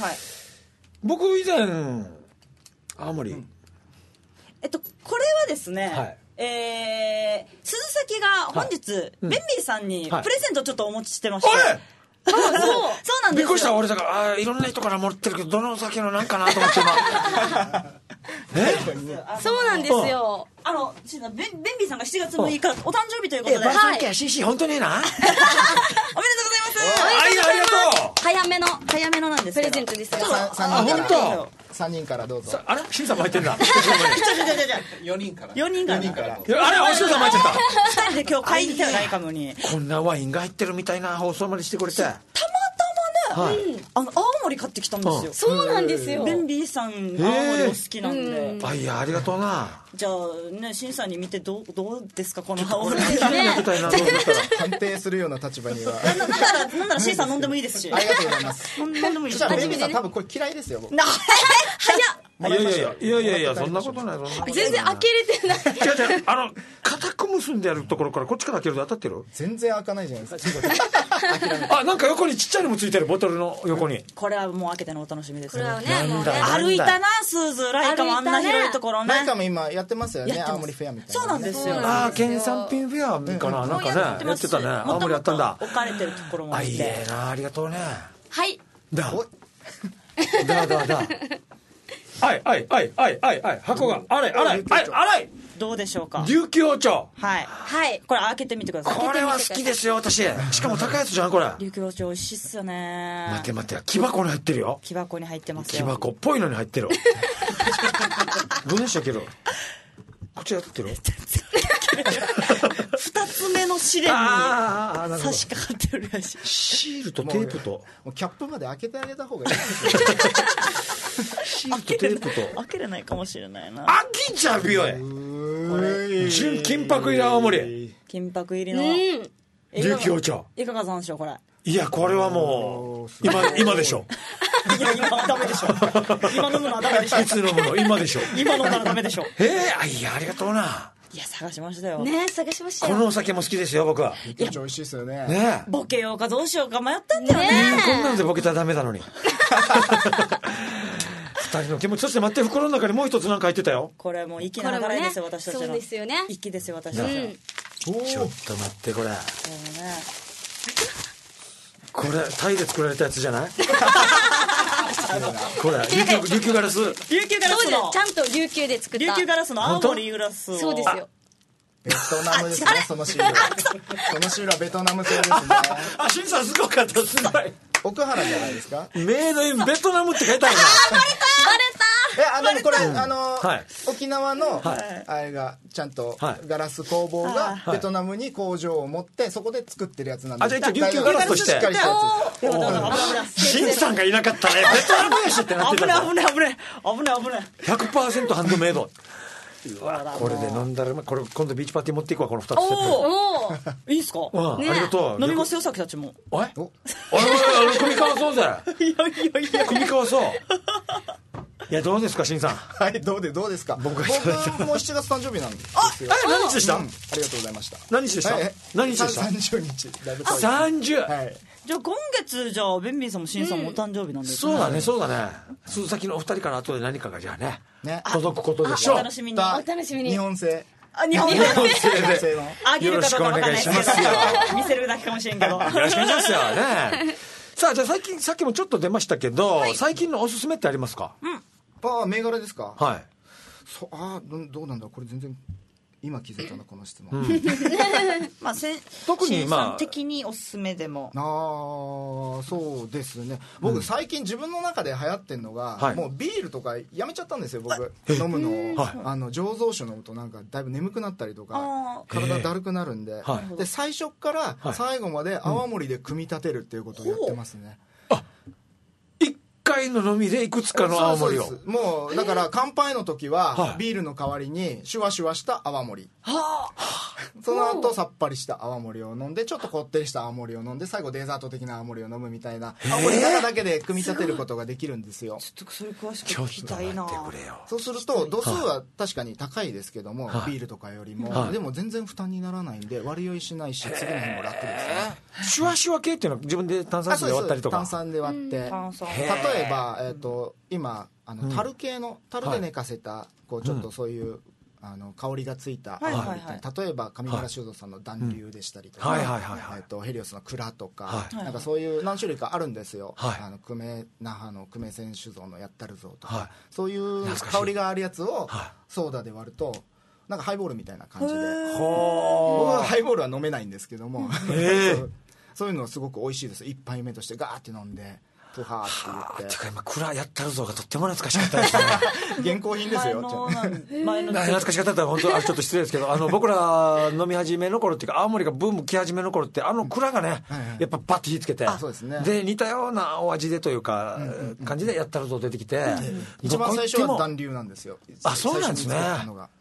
僕以前青森、うん、 えっとこれはですね、はい、 えー、鈴崎が本日、はいうん、ベンビーさんにプレゼントちょっとお持ちしてまして、 はいそうそうなんですよ。 びっくりした。俺だからあいろんな人から持ってるけどどのお酒のなんかなと思って今えそうなんですよ。 あのベン、ベンビーさんがしちがつむいかお誕生日ということで、 バーサンケア シーシー 本当にいいなおめでとうございますありがとう早めの早めのなんですプレゼントですがさんにんからさんにんからどうぞ。 あれ審査も入ってんだよにんからよにんからあれおしろさんも入ってたふたりで今日買いに来たらないかもにこんなワインが入ってるみたいな放送までしてくれてたまたまね、はい、あの青森買ってきたんですよ。 そうなんですよ。 ベンビーさん青森お好きなんで、 うん、あいやありがとうな。 じゃあねシンさんに見てどうどうですかこの青森ね判定するような立場にはなんならなんならシンさん飲んでもいいですしありがとうございます飲んでもいいです。 じゃあベンビーさん多分これ嫌いですよ僕な早っいやいやいやいやいやいやそんなことないそんなことない全然開けれてない違う違うあの固く結んでやるところからこっちから開けると当たってる全然開かないじゃないですかあなんか横にちっちゃいのもついてるボトルの横にこれはもう開けてのお楽しみですね。 これはねもうね歩いたなスーズライカもあんな広いところねライカも今やってますよね青森フェアみたいな。 そうなんですよ。 ああ県産品フェアかななんかねやってたね青森やったんだ。 置かれてるところもあって。 あいいなありがとうね。 はいだだだだはいはいはいはいはいはい箱があれあれあれあれどうでしょうか。 琉球王朝はいはいこれ開けてみてください。 これは好きですよ私。しかも高いやつじゃんこれ。 琉球王朝美味しいっすよね。 待って待って木箱に入ってるよ。 木箱に入ってますよ。 木箱っぽいのに入ってるどうでしたけどこっちやってる二つ目の試練に差し掛かってるらしい。 シールとテープともうキャップまで開けてあげた方がいいですよシールとテープと開けれないかもしれないな。 開きんちゃうよ純金箔入り青森金箔入りの琉球王朝いかがなんでしょうこれ。 いやこれはもう今今でしょいや今はダメでしょ今飲むのはダメでしょいつ飲むの今でしょ今飲んだらダメでしょえー、あいやありがとうな。 いや探しましたよね探しましたよ。 このお酒も好きですよ僕は。 琉球王朝美味しいですよね。 ねボケようかどうしようか迷ったんだよね。 こんなんでボケたらダメなのに二人の気持ち。そして待って袋の中にもう一つなんか入ってたよ。 これもう息の流れですよ、ね、私たちの。 そうですよね息ですよ私たちの、うん、 ちょっと待ってこれこれねこれタイで作られたやつじゃないこれ琉球琉球ガラス琉球ガラスのちゃんと琉球で作った琉球ガラスの青森ガラスを。 そうですよ。 ベトナムですねそのシールはそのシールはベトナム製ですねあシンさんすごかったすごい奥原じゃないですか。 メイドインベトナムって書いてあるな。 あバレたえあのこれ、うん、あの、 はい、 沖縄の、 はい、 あれがちゃんとガラス工房がベトナムに工場を持ってそこで作ってるやつなんです。 あじゃあ一応琉球ガラスとしてしっかりしたやつ。シンさんがいなかったねベトナムやしってなってた。 危ない危ない危ない危ない危ないひゃくパーセント ハンドメイドうわこれで飲んだらこれ今度ビーチパーティー持っていくわこのふたつセット。 おーいいっすか、 うんね、ありがとう。 飲みますよさきたちも。 おいおいおい組み交わそうぜ。 いやいやいや組み交わそう。いやどうですかしんさん。 はいどうでどうですか。僕もうしちがつ誕生日なんですよ。 あえ何日でした、うん、 ありがとうございました。 何日でした、はい、何日でしたさんじゅうにちだいぶさんじゅう、 はい、 じゃあ今月じゃあベンビーさんもしんさんもお誕生日なんですね、 うん、そうだねそうだね。鈴崎のお二人から後で何かがじゃあねね届くことでしょう。 お楽しみにお楽しみに。 日本製あ日本製であげるかどうかわかんないですけど見せるだけかもしれんけどよろしくお願いしますよね。さあじゃあ最近さっきもちょっと出ましたけど、はい、最近のおすすめってありますか。 うんああ銘柄ですか。 はいそあどどうなんだこれ全然今気づいたなこの質問、うんまあ、 特にまあ的におすすめでもああそうですね僕、うん、最近自分の中で流行ってるのが、はい、もうビールとかやめちゃったんですよ僕飲むのを、はい、あの醸造酒飲むとなんかだいぶ眠くなったりとか体だるくなるんで、はい、で最初から最後まで泡盛で組み立てるっていうことをやってますね、 うん、あいっかいの飲みでいくつかの泡盛を。 そうそうもうだから乾杯の時はビールの代わりにシュワシュワした泡盛、はあ、その後さっぱりした泡盛を飲んでちょっとこってりした泡盛を飲んで最後デザート的な泡盛を飲むみたいな泡盛の中だけで組み立てることができるんですよ。 ちょっとそれ詳しく聞きたいな。 そうすると度数は確かに高いですけども、はあ、ビールとかよりも、はあ、でも全然負担にならないんで割り酔いしないし次の日も楽ですね。 シュワシュワ系っていうのは自分で炭酸水で割ったりとか。 炭酸で割って、例えば、えーと、今あの樽系の樽で寝かせた、はい、こうちょっとそういうあの香りがついた、はいはいはい、例えば上村酒造さんの暖流でしたりとか、 はいはいはいはい、 えー、とヘリオスの蔵とか、はい、 なんかそういう何種類かあるんですよ、はい、あの久米那覇の久米泉酒造のやったるぞとか、はい、そういう香りがあるやつをソーダで割るとなんかハイボールみたいな感じで、僕はハイボールは飲めないんですけどもそうそういうのはすごく美味しいです。一杯目としてガーって飲んでプハーって言って、てか今蔵やったるぞがとっても懐かしかったですね現行品ですよ。 前の懐かしかったら本当あちょっと失礼ですけど、あの僕ら飲み始めの頃っていうか青森がブーム来始めの頃ってあの蔵がね、はいはい、やっぱバッと火つけて、 そうですね、 で似たようなお味でというか、うんうんうん、感じでやったるぞ出てきて、うん、 一番最初は暖流なんですよ。 あ、そうなんですね。 うん、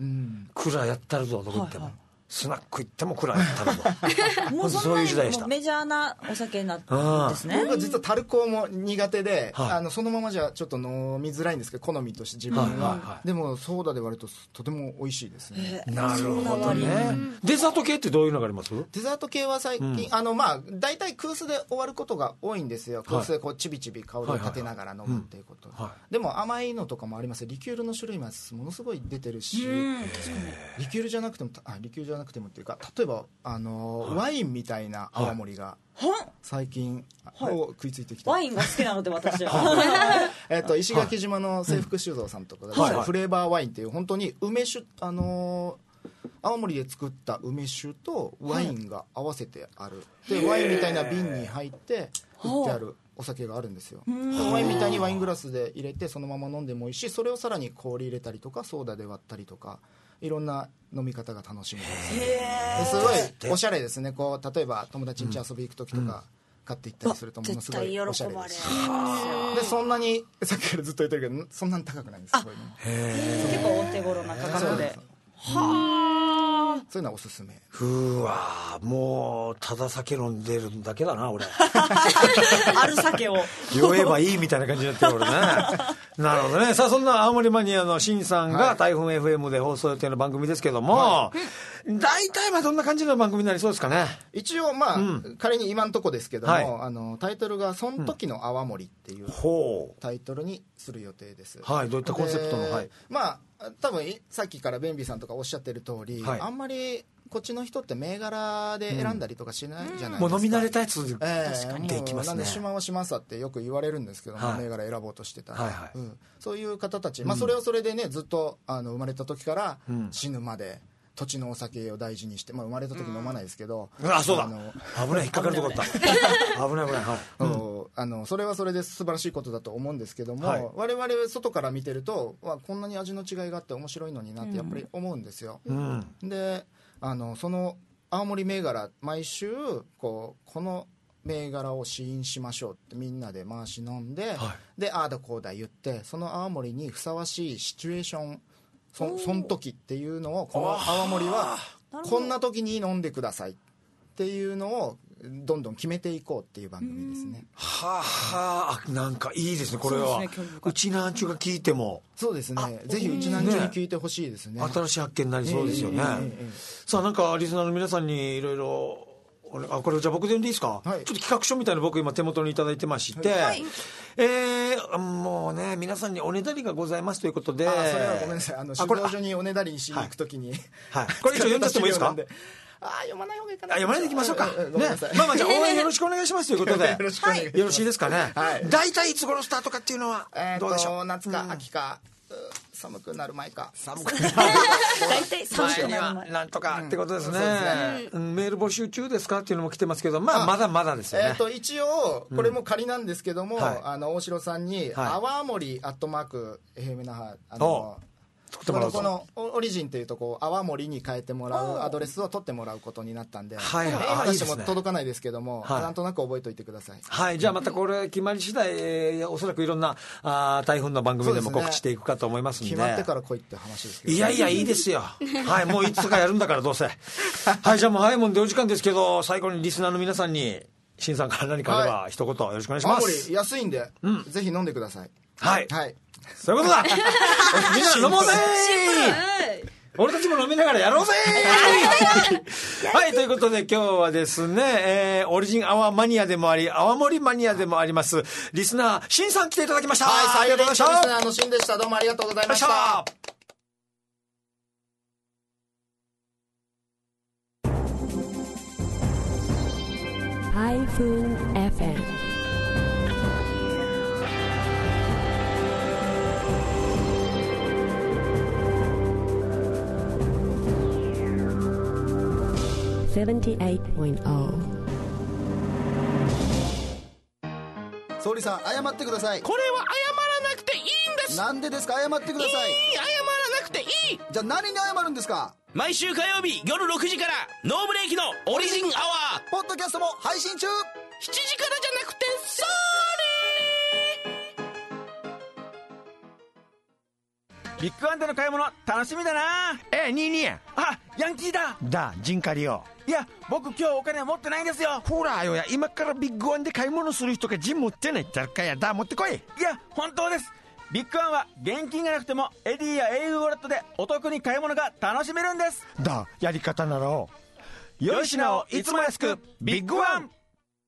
蔵やったるぞどこ行っても、はいはい、スナック行っても蔵やったるぞもうそんなにもうメジャーなお酒になってるんですね。 僕は実はタルコも苦手で、はい、あのそのままじゃちょっと飲みづらいんですけど好みとして自分は、はいはいはい、でもソーダで割るととても美味しいですね。 なるほどね。デザート系ってどういうのがあります？ デザート系は最近、うん、あのまあ大体空数で終わることが多いんですよ。空数でこうちびちび香りを立てながら飲むっていうこと、はいはいはい、でも甘いのとかもあります。リキュールの種類もものすごい出てるし、リキュールじゃなくてもあリキュールじゃなくてもっていうか、例えばあの、はい、ワインみたいな泡盛が最近、はい、を食いついてきた。 ワインが好きなので私はえっと石垣島の制服酒造さんとかで、はい、フレーバーワインっていう本当に梅酒、あのー、青森で作った梅酒とワインが合わせてある、はい、でワインみたいな瓶に入って売ってあるお酒があるんですよ。ワインみたいにワイングラスで入れてそのまま飲んでもいいし、それをさらに氷入れたりとかソーダで割ったりとかいろんな飲み方が楽しめます。すごいおしゃれですね。こう例えば友達ん家遊び行く時とか、うん、買って行ったりするとものすごいおしゃれですし、でそんなにさっきからずっと言ってるけどそんなに高くないんです。すごいね。 へ結構お手頃な価格で。 はあ、そういうのはおすすめ。 ふわもうただ酒飲んでるんだけだな俺ある酒を酔えばいいみたいな感じになってる俺ねなるほどね。さあそんな青森マニアのしんさんが台風 エフエム で放送予定の番組ですけども、はい、大体はどんな感じの番組になりそうですかね。 一応まあ、うん、仮に今のとこですけども、はい、あのタイトルがそん時の泡盛っていうタイトルにする予定です、 うん、はい。どういったコンセプトの、はい、 まあ多分さっきからベンビーさんとかおっしゃってる通り、はい、あんまりこっちの人って銘柄で選んだりとかしないじゃないですか、うん、 もう飲み慣れたやつで、 えー、でいきますね。なんでしまわしまさってよく言われるんですけども、はい、銘柄選ぼうとしてたら、はいはいうん、そういう方たち、まあ、それはそれでねずっとあの生まれた時から死ぬまで土地のお酒を大事にして、まあ、生まれた時飲まないですけど、 うん、あそうだあの危ない引っかかるとこだった危ない危ない、はい、 うん、あのそれはそれで素晴らしいことだと思うんですけども、はい、我々外から見てるとわこんなに味の違いがあって面白いのになってやっぱり思うんですよ、うん、であのその青森銘柄毎週こうこの銘柄を試飲しましょうってみんなで回し飲んで、はい、でああだこうだ言ってその青森にふさわしいシチュエーションそ, その時っていうのをこの泡盛はこんな時に飲んでくださいっていうのをどんどん決めていこうっていう番組ですね。 はあはあ、なんかいいですねこれは。う, ね、うちなんちゅうが聞いてもそうですね。ぜひうちなんちゅうに聞いてほしいですね。 新しい発見になりそうですよね、えーえーえー、さあなんかリスナーの皆さんにいろいろあこれじゃあ僕で読んでいいですか、はい、ちょっと企画書みたいな僕今手元にいただいてまして、はい、えー、もうね皆さんにおねだりがございますということで、 あそれはごめんなさい、あの酒造所におねだりしに行くときに、はいはい、これ一応読んじゃってもいいですかあ読まない方がいいかな。 あ読まないでいきましょうか、ね、まあまあじゃあ応援よろしくお願いしますということでよろしくお願いします、はい、よろしいですかね、はい、大体いつ頃スタートかっていうのはどうでしょう、えー、 夏か秋か、うん、寒くなる前か寒くなる大体寒くなる前なんとかってことですね、うん、メール募集中ですかっていうのも来てますけど、まあまだまだですよね。 えー、と一応これも仮なんですけども、うんはい、あの大城さんに、はい、泡盛アットマーク エフエム 那覇あのこの, このオリジンというとこう泡盛に変えてもらうアドレスを取ってもらうことになったんで、はいはい、今出しても届かないですけども、はい、なんとなく覚えておいてください。 はい、じゃあまたこれ決まり次第、えー、おそらくいろんなあ台風の番組でも告知していくかと思いますんで、 決まってから来いって話ですけど、 いやいやいいですよはいもういつかやるんだからどうせはいじゃあもう早いもんでお時間ですけど最後にリスナーの皆さんに新さんから何かあれば、はい、一言よろしくお願いします。 泡盛安いんで、うん、ぜひ飲んでください。 はい、 はいそういうことだみんな飲もうぜー俺たちも飲みながらやろうぜーはいということで今日はですね、えー、オリジンアワーマニアでもあり泡盛マニアでもありますリスナーシンさん来ていただきました。 はい、最後のリスナーのシンでした。どうもありがとうございました。 Typhoon エフエムセブンティエイトポイントゼロ。 総理さん謝ってください。 これは謝らなくていいんです。 なんでですか？謝ってください。いい、謝らなくていい。 じゃあ何に謝るんですか？ 毎週火曜日夜ろくじからノーブレーキのオリジンアワーポッドキャストも配信中。 しちじからじゃなくてソーリー。ビッグワンでの買い物楽しみだな。 え、ニーニー。 あ、ヤンキーだ。 だ、ジンカリオ。 いや、僕今日お金持ってないんですよ。 ほらよや、今からビッグワンで買い物する人がジン持ってないってあるかや。だ、持ってこい。 いや、本当です。ビッグワンは現金がなくてもエディや エーユー ウォレットでお得に買い物が楽しめるんです。 だ、やり方ならおう。 良い品をいつも安く、ビッグワン。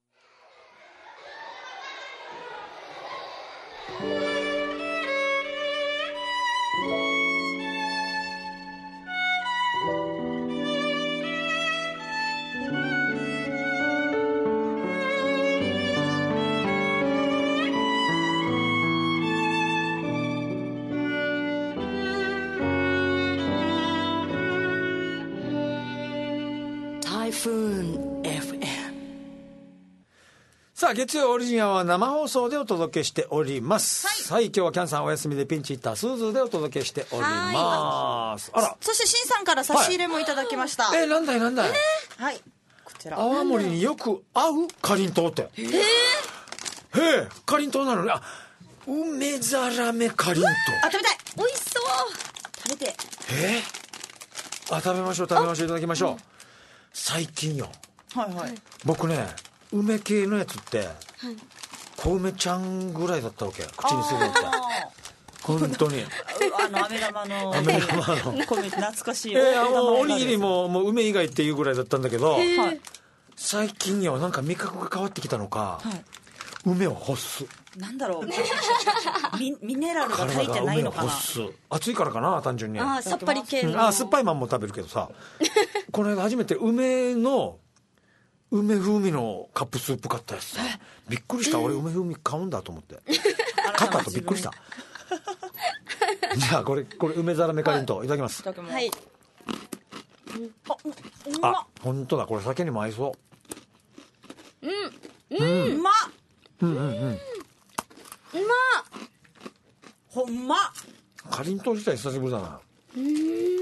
さあ、月曜オリジンアは生放送でお届けしております。はい、はい、今日はキャンさんお休みでピンチヒッタースーズーでお届けしております。あら、 そしてシンさんから差し入れもいただきました。 はい、えー、なんだいなんだい、 えー、はい、こちら泡盛によく合うかりんとうって。 えー、 へえ、かりんとうなのに、あ、梅ざらめかりんとう。 あ、食べたい。美味しそう。食べて。 えー、あ、食べましょう食べましょう、いただきましょう。うん、最近よ、 はいはい、 僕ね、梅系のやつって、はい、小梅ちゃんぐらいだったわけ、口にするのって。本当にあの飴玉の飴玉の懐かしい、 えー、もうおにぎりももう梅以外っていうぐらいだったんだけど、最近よ、なんか味覚が変わってきたのか、はい、梅を干す。 なんだろうミ, ミネラルが足りてないのかな。 暑いからかな、単純に。 あ、さっぱり系の、 うん、あ、酸っぱいまんも食べるけどさこの間初めて梅の梅風味のカップスープ買ったやつさ、びっくりした。俺梅風味買うんだと思って買った後びっくりしたじゃあこれこれ梅ざらめかりんとう、はい、いただきます。 はい、 あ、あ、本当だ、これ酒にも合いそう。うん、うん、うまっ。 うんうんうん、 うまっ。ほんまかりんとう自体久しぶりだな。 うん、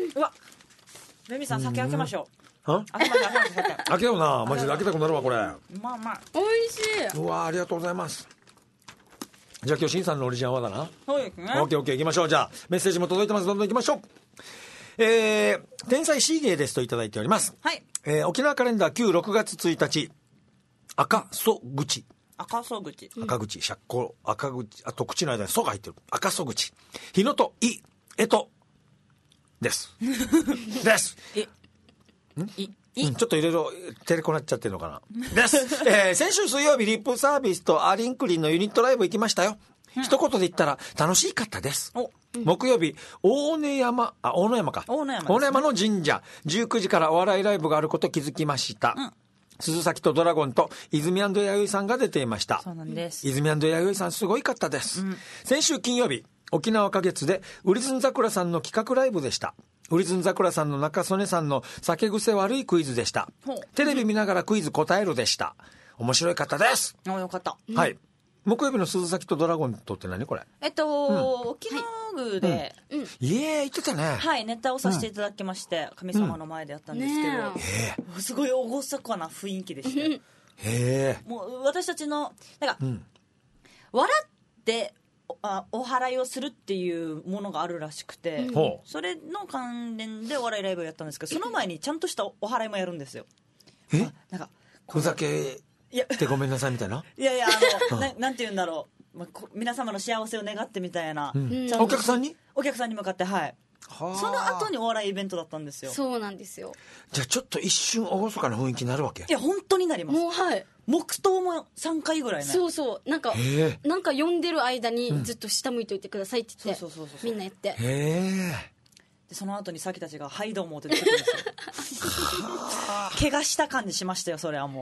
うわ、レミさん酒開けましょう。 は開けましょう、開けましょう。開けような、マジで開けたくなるわこれ。 まあまあ美味しい。 うわ、ありがとうございます。じゃあ今日シンさんのオリジンアワーだな。 そうですね。 オッケーオッケー、行きましょう。じゃあメッセージも届いてます。どんどん行きましょう。えー、天才シーゲーですといただいております。 はい、 えー、沖縄カレンダー旧ろくがつついたち、赤楚口、 赤楚口、 赤口、しゃっこ、赤口、あと口の間に「そ」が入ってる。赤楚口、日のといえとですですえんいうん、ちょっといろいろテレコなっちゃってるのかなです、えー、先週水曜日リップサービスとアリンクリンのユニットライブ行きましたよ、うん、一言で言ったら楽しかったです。お、うん、木曜日大根山、あ、大野山か、 大野山、ね、 大野山の神社じゅうくじからお笑いライブがあること気づきました、うん、鈴崎とドラゴンと泉&弥生さんが出ていました。 そうなんです。 泉&弥生さんすごいかったです、うん、先週金曜日沖縄花月でウリズン桜さんの企画ライブでした。ウリズン桜さんの中曽根さんの酒癖悪いクイズでした。テレビ見ながらクイズ答えるでした。面白い方です。 あ、よかった、 はい。木曜日の鈴崎とドラゴンとって何これ。 えっと、うん、沖縄宮で、 うんうん、いえ、言ってたね。 はい、ネタをさせていただきまして、うん、神様の前でやったんですけど、うんね、 すごい厳かな雰囲気でした。へえ。 もう私たちのなんか、うん、笑ってあお祓いをするっていうものがあるらしくて、うん、それの関連でお笑いライブをやったんですけど、その前にちゃんとしたお祓いもやるんですよ。 え、 なんかふざけてごめんなさいみたいな。 いやいや、あのななんて言うんだろう、まあ、皆様の幸せを願ってみたいな、 うん、お客さんにお客さんに向かって、はい、その後にお笑いイベントだったんですよ。 そうなんですよ。 じゃあちょっと一瞬厳かな雰囲気になるわけ。 いや本当になります。 もう、はい、 黙祷もさんかいぐらいね。 そうそう、なんかなんか読んでる間にずっと下向いといてくださいって言って、うん、そうそうそうそう、みんなやって、 へえ。 でその後にサキたちが「はいどうも」って出てくるんですよ怪我した感じしましたよ、それはも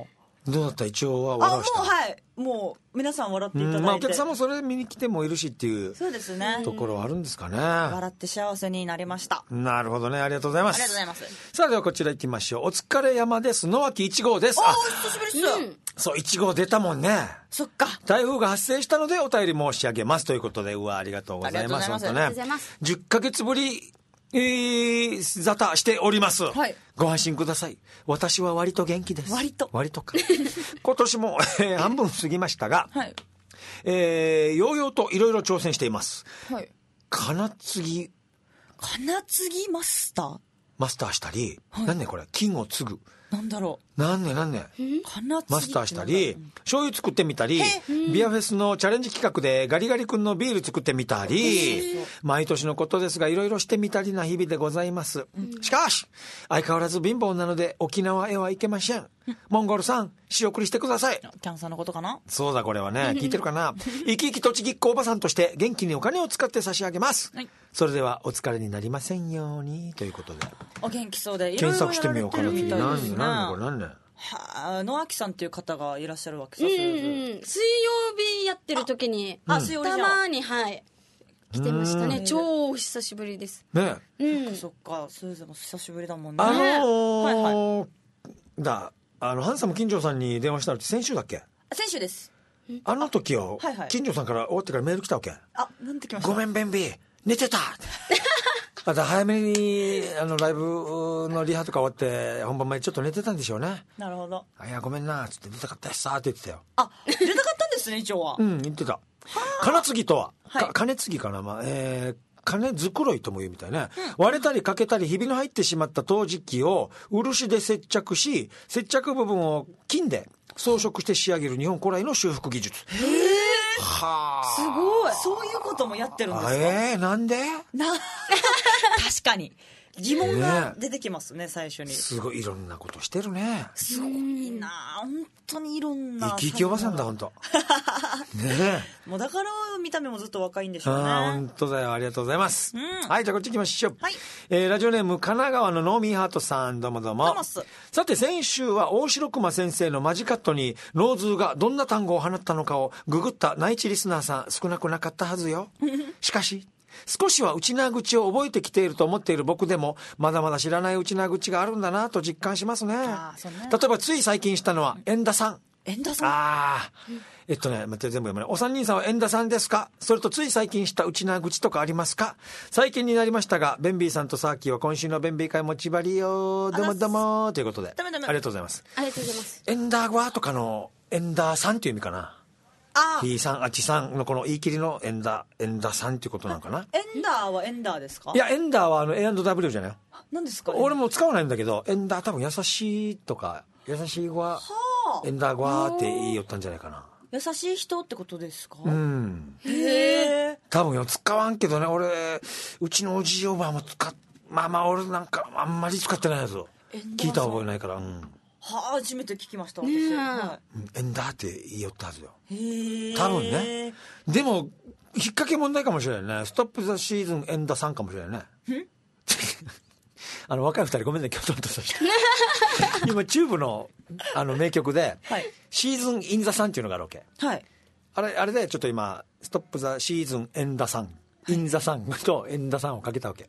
どうだった？一応はあ、もう笑うした。 はいもう皆さん笑っていただいて、 まあ、お客さんもそれ見に来てもいるしっていうそうですねところはあるんですかね。 笑って幸せになりました。 なるほどね、ありがとうございます。 ありがとうございます。 さあではこちら行きましょう。お疲れ山です。野脇いち号です。 あ、久しぶりです、うん、 そういち号出たもんね。 そっか。 台風が発生したのでお便り申し上げますということで、うわありがとうございます。 ありがとうございます。 じゅっかげつぶりえー、沙汰しております、はい、ご安心ください。私は割と元気です。 割と割とか今年も、えー、半分過ぎましたが、はい、えー、ようようといろいろ挑戦しています、はい、金継ぎ金継ぎマスターマスターしたり、はい、なんねこれ金を継ぐなんだろうなんねなんねマスターしたり醤油作ってみたりビアフェスのチャレンジ企画でガリガリ君のビール作ってみたり毎年のことですがいろいろしてみたりな日々でございます、うん、しかし相変わらず貧乏なので沖縄へは行けません。モンゴルさん仕送りしてください。 キャンさんのことかな。 そうだこれはね聞いてるかな生き生き栃木っ子おばさんとして元気にお金を使って差し上げます、はい、それではお疲れになりませんようにということでお元気そうで検索してみようかな。何ね何ねこれ何ねはあ、野脇さんっていう方がいらっしゃるわけさ、うんうん、水曜日やってる時にあ、うん、たまにはい来てましたね。超お久しぶりですね。 うん、そっかそれでも久しぶりだもんね。 あのーはいはい、だあのハンサム金城さんに電話したのって先週だっけ。 先週です。 あの時よ、はいはい、金城さんから終わってからメール来たわけ。 あ、なんて来ました。 ごめんベンビー寝てたまた早めにあのライブのリハとか終わって本番前ちょっと寝てたんでしょうね。 なるほど。 あいやごめんなつって出たかったしさーって言ってたよ。 あ、出たかったんですね一応は。 うん言ってた。金継ぎとは、はい、金継ぎかな、まあえー金繕いとも言うみたいね、うん、割れたり欠けたりひびの入ってしまった陶磁器を漆で接着し接着部分を金で装飾して仕上げる日本古来の修復技術。 へーはあ、すごい。そういうこともやってるんですか。 えー、なんでな確かに疑問が出てきますね、最初に。 すごいいろんなことしてるね。 すごいな本当にいろんな。 生き生きおばさんだ本当ねえもうだから見た目もずっと若いんでしょうね。 あ本当だよありがとうございます、うん、はいじゃあこっち行きましょう、 はいえー、ラジオネーム神奈川のノーミーハートさんどうもどうも。 どうもす。 さて先週は大城熊先生のマジカットにノーズーがどんな単語を放ったのかをググった内地リスナーさん少なくなかったはずよしかし少しは内縄口を覚えてきていると思っている僕でもまだまだ知らない内縄口があるんだなと実感します ね, あそうね。例えばつい最近したのは円田さん。 円田さんああ、うん、えっとね待って全部読めない。お三人さんは円田さんですか。それとつい最近した内縄口とかありますか。最近になりましたがベンビーさんとサーキーは今週のベンビー会もちばりよどうもどうもということでダメダメありがとうございます。 ありがとうございます。 エンダー語とかのエンダーさんっていう意味かな。 あひさんあちさんのこの言い切りのエンダーエンダーさんっていうことなのかな。 エンダーはエンダーですか。 いやエンダーはあの エーアンドダブリュー じゃない。 何ですか。 俺も使わないんだけどエンダー多分優しいとか優しい語はエンダー語はって言いよったんじゃないかな。 優しい人ってことですか。 うんへえ。 多分よ使わんけどね俺うちのおじいおばあも使っまあまあ俺なんかあんまり使ってないやつ聞いた覚えないから、うん、 はあ初めて聞きました私、 ねはい、エンダーって言いよったはずよ。 へ多分ね。でも引っ掛け問題かもしれないね。ストップザシーズンエンダーさんかもしれないねあの若い二人ごめんね今日とんとさして今チューブのあの名曲で、はい、シーズンインザサンっていうのがあるわけ、はい、あれあれでちょっと今ストップザシーズンエンダサンインザサンとエンダサンをかけたわけ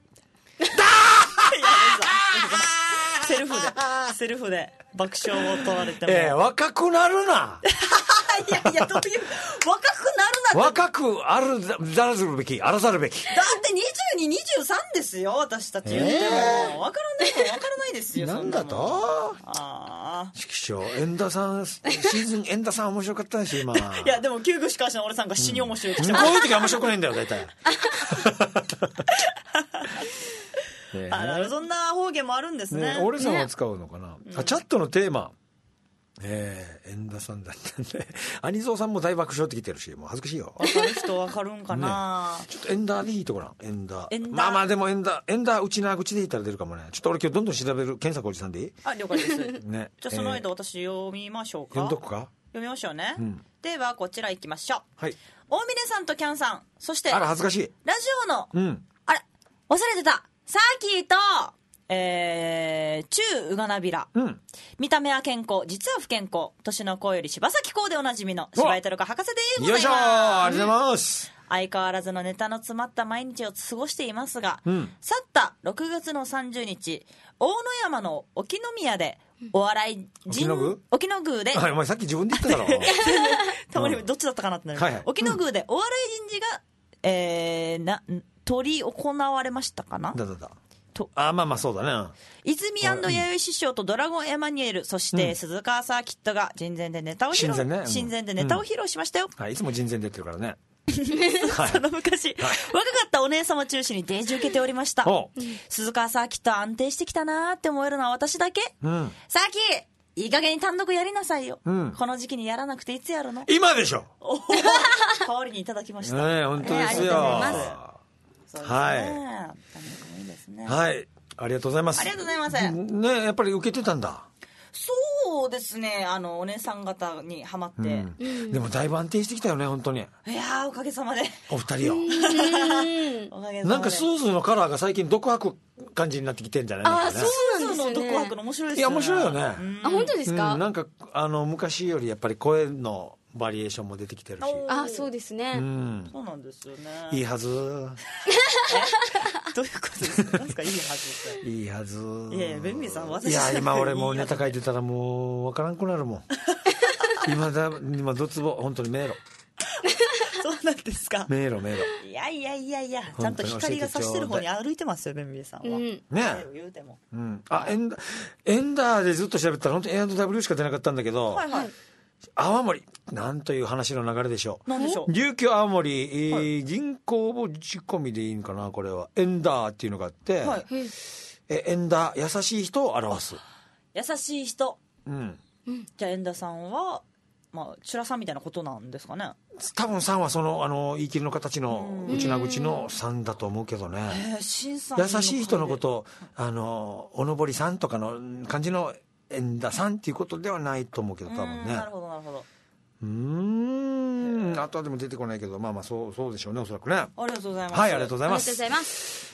セルフでセルフで爆笑を取られてもえー、若くなるないやいやどういう若くなるな若くあるざるべきあらざるべきだってにじゅうに、にじゅうさんですよ私たち言っても、えー、分からないも分からないですよなんだとああ指揮長エンダさんシーズンエンダさん面白かったし今いやでも旧具しかしの俺さんが死に面白いって、 うん、こういう時は面白くないんだよ大体えー、あそんな方言もあるんです ね, ね俺さんは使うのかな、ね、あチャットのテーマえー、円田さんだったんで兄蔵さんも大爆笑ってきてるしもう恥ずかしいよ。 分かる人分かるんかな、 ね、ちょっとエンダーでいいところエンダーまあまあでもエンダーエンダー内縄口で言ったら出るかもね。ちょっと俺今日どんどん調べる検索おじさんでいい。 あ了解です、ね、じゃあその間私読みましょうか。 読んどくか。 読みましょうね、うん、ではこちら行きましょう。 はい。 大峰さんとキャンさんそしてあら恥ずかしいラジオの、 うん、 あら忘れてたサーキーとえー、中うがなびら、うん、見た目は健康実は不健康年の子より柴咲コウでおなじみの柴井太郎博士でございます。 よいしょー、ありがとうございます。 相変わらずのネタの詰まった毎日を過ごしていますが、うん、去ったろくがつのさんじゅうにち大野山の沖宮でお笑い神沖野宮で、 はい、お前さっき自分で言ってたろたまにどっちだったかなってなる、はいはい、沖野宮でお笑い神事が、えー、な取り行われましたかな。 だだだあまあまあそうだね。 泉弥生師匠とドラゴンエマニュエル、そして鈴川サーキットが人前でネタを披露、 神前ね、 神前でネタを披露しましたよ、 うんはい、いつも人前でやってるからねその昔、はい、若かったお姉様中心にデージ受けておりました。鈴川サーキット安定してきたなーって思えるのは私だけ、うん、サーキーいい加減に単独やりなさいよ、うん、この時期にやらなくていつやるの。 今でしょ代わりにいただきました。 ねえ本当ですよ、えー、ありがとうございます。 そうですね、はい、単独もいいですね。 はい、ありがとうございます。 ありがとうございます。 ね、やっぱり受けてたんだ。 そうですね、あのお姉さん方にハマって、 うん、でもだいぶ安定してきたよね本当に。 いやーおかげさまでお二人よおかげさまで。なんかスーズのカラーが最近独白感じになってきてんじゃないのかね。 あ、そうなんですよね。 スーズの独白の面白いですね。 いや面白いよね。 あ、本当ですか、 うん、なんかあの昔よりやっぱり声のバリエーションも出てきてるし。 あ、そうですね、 うん、そうなんですよね。 いいはずどういうことですか。なんですかいいはずって。 いいはず。 いやいやベンビーさん私いや今俺もうネタ書いてたらもう分からんくなるもん今だ今ドツボ本当に迷路そうなんですか。 迷路迷路。 いやいやいやいやちゃんと光が差してる方に歩いてますよベンビーさんは、うん、 ねえ言うても、うん、あエンダエンダーでずっと調べたら本当に エーアンドダブリュー しか出なかったんだけど、はいはい、泡盛なんという話の流れでしょう。 何でしょう。 琉球泡盛、えーはい、人工仕込みでいいんかなこれは。エンダーっていうのがあって、はい、えエンダー優しい人を表す。 優しい人、 うん、 じゃあエンダーさんはまあチュラさんみたいなことなんですかね。 多分さんはそのあの言い切りの形の内な口のさんだと思うけどね。 えー、 優しい人のことあのおのぼりさんとかの感じのエンダさんっていうことではないと思うけど多分ね。 なるほどなるほど。 うーんあとはでも出てこないけどまあまあそうそうでしょうねおそらくね。 ありがとうございます。 はいありがとうございます。 ありがとうございます。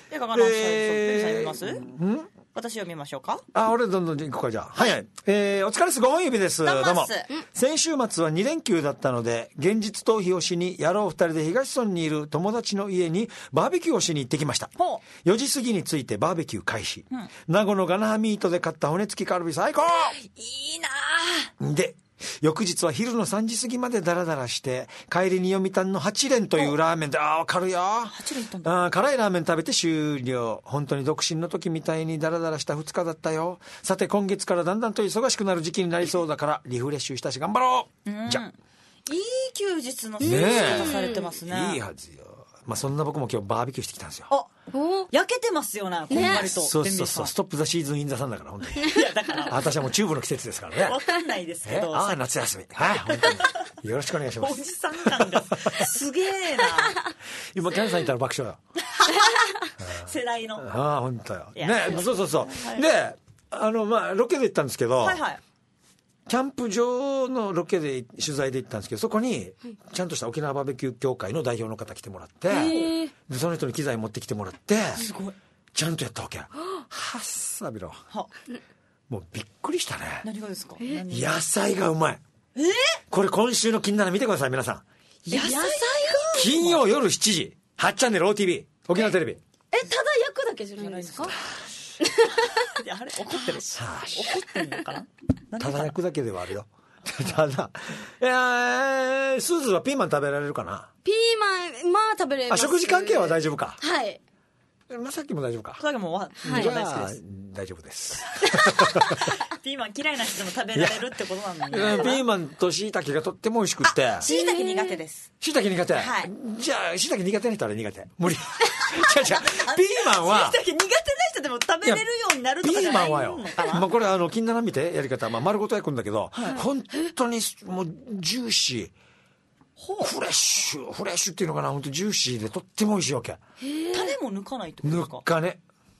でかかな、えー、さん読みます？ん私読みましょうか。 あ俺どんどん行こうかじゃあ。はい、はい、えー、お疲れですご本指です。どうも。先週末はに連休だったので現実逃避をしに野郎ふたりで東村にいる友達の家にバーベキューをしに行ってきました。よじ過ぎに着いてバーベキュー開始、うん、名護のガナハミートで買った骨付きカルビ最高。 いいなで翌日は昼のさんじ過ぎまでダラダラして帰りに読谷の八連というラーメンでああ分かるよ八連行ったんだ。 あ辛いラーメン食べて終了。本当に独身の時みたいにダラダラしたふつかだったよ。さて今月からだんだんと忙しくなる時期になりそうだからリフレッシュしたし頑張ろう、うん、じゃいい休日の過ごし方されてますね。 いいはずよ。まあそんな僕も今日バーベキューしてきたんですよ。 あ焼けてますよねこんがりと、ね、 そうそうそうストップザシーズンインザさんだから本当にいやだから私はもうチューブの季節ですからね。 分かんないですけどああ夏休みはい本当によろしくお願いします。 おじさん感がすげえな今キャンさんいたら爆笑よ世代のああ本当よねそうそうそう、はい、であのまあロケで行ったんですけど、はいはいキャンプ場のロケで取材で行ったんですけどそこにちゃんとした沖縄バーベキュー協会の代表の方来てもらってでその人に機材持ってきてもらってすごいちゃんとやったわけ。はっさびろもうびっくりしたね。 何がですか。 野菜がうまい。 えー、 これ今週の金なな見てください皆さん。 野菜が金曜夜しちじはちチャンネル オーティービー 沖縄テレビ。 えただ焼くだけじゃないですか。 いやあれ怒ってるし怒ってんのかな。 ただ焼くだけではあるよただえー、スーズはピーマン食べられるかな。 ピーマンまあ食べれます。 あ食事関係は大丈夫か。 はいまさきも大丈夫か。 さっきもは、 はい、じゃあ大丈夫ですピーマン嫌いな人でも食べられるってことなんだね。 ピーマンと椎茸がとっても美味しくって椎茸苦手です。 椎茸苦手、はい、じゃあ椎茸苦手な人は苦手無理違う違うピーマンは椎茸苦手な人でも食べれるようになるとかじゃないのかな。 ピーマンはよ、まあ、これあの金なな見てやり方、まあ、丸ごと焼くんだけど、はい、本当にもうジューシーフレッシュフレッシュっていうのかな本当ジューシーでとっても美味しいわけ。 種も抜かないってことですか。 抜かね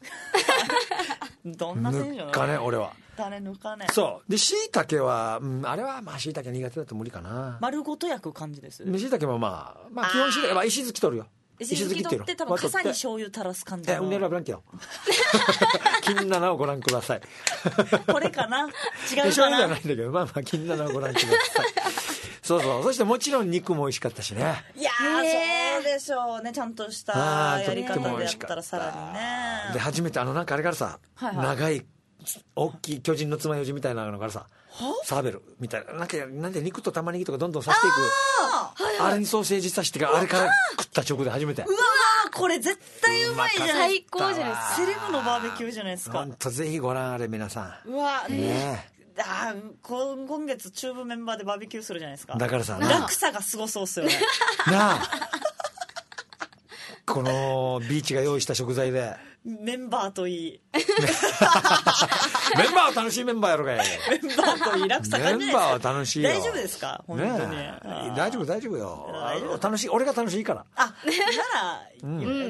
どんな選手なの。 抜かね俺は種抜かね。 そうで椎茸は、うん、あれはまあ椎茸苦手だと無理かな。 丸ごと焼く感じです。 椎茸もまあまあ基本椎茸、まあ、石突き取るよ。 石突き取って多分傘に醤油垂らす感じの。 えウネラブランキよ金七をご覧くださいこれかな違うかな醤油じゃないんだけど、まあまあ金七をご覧くださいそうそう。そしてもちろん肉も美味しかったしね。 いやー、そうでしょうね。ちゃんとしたやり方でやったらさらにね。 で初めてあのなんかあれからさ、はいはい、長い大きい巨人の爪楊枝みたいなのからさサーベルみたいななんかなんで肉と玉ねぎとかどんどん刺していく あ,、はいはい、あれにソーセージ刺してからあれから食った直で初めて。 うわーこれ絶対うまいじゃない最高じゃないですか。 セレブのバーベキューじゃないですか。 本当ぜひご覧あれ皆さん。うわねねあ今今月チューブメンバーでバーベキューするじゃないですか。 だからさ落差がすごそうっすよねなあこのビーチが用意した食材でメンバーといいメンバーは楽しいメンバーやろがいメンバーといい落差感じゃないですか。 メンバーは楽しいよ。 大丈夫ですか本当に、 ね、大丈夫大丈夫よ。楽しい俺が楽しいからあなら、うん、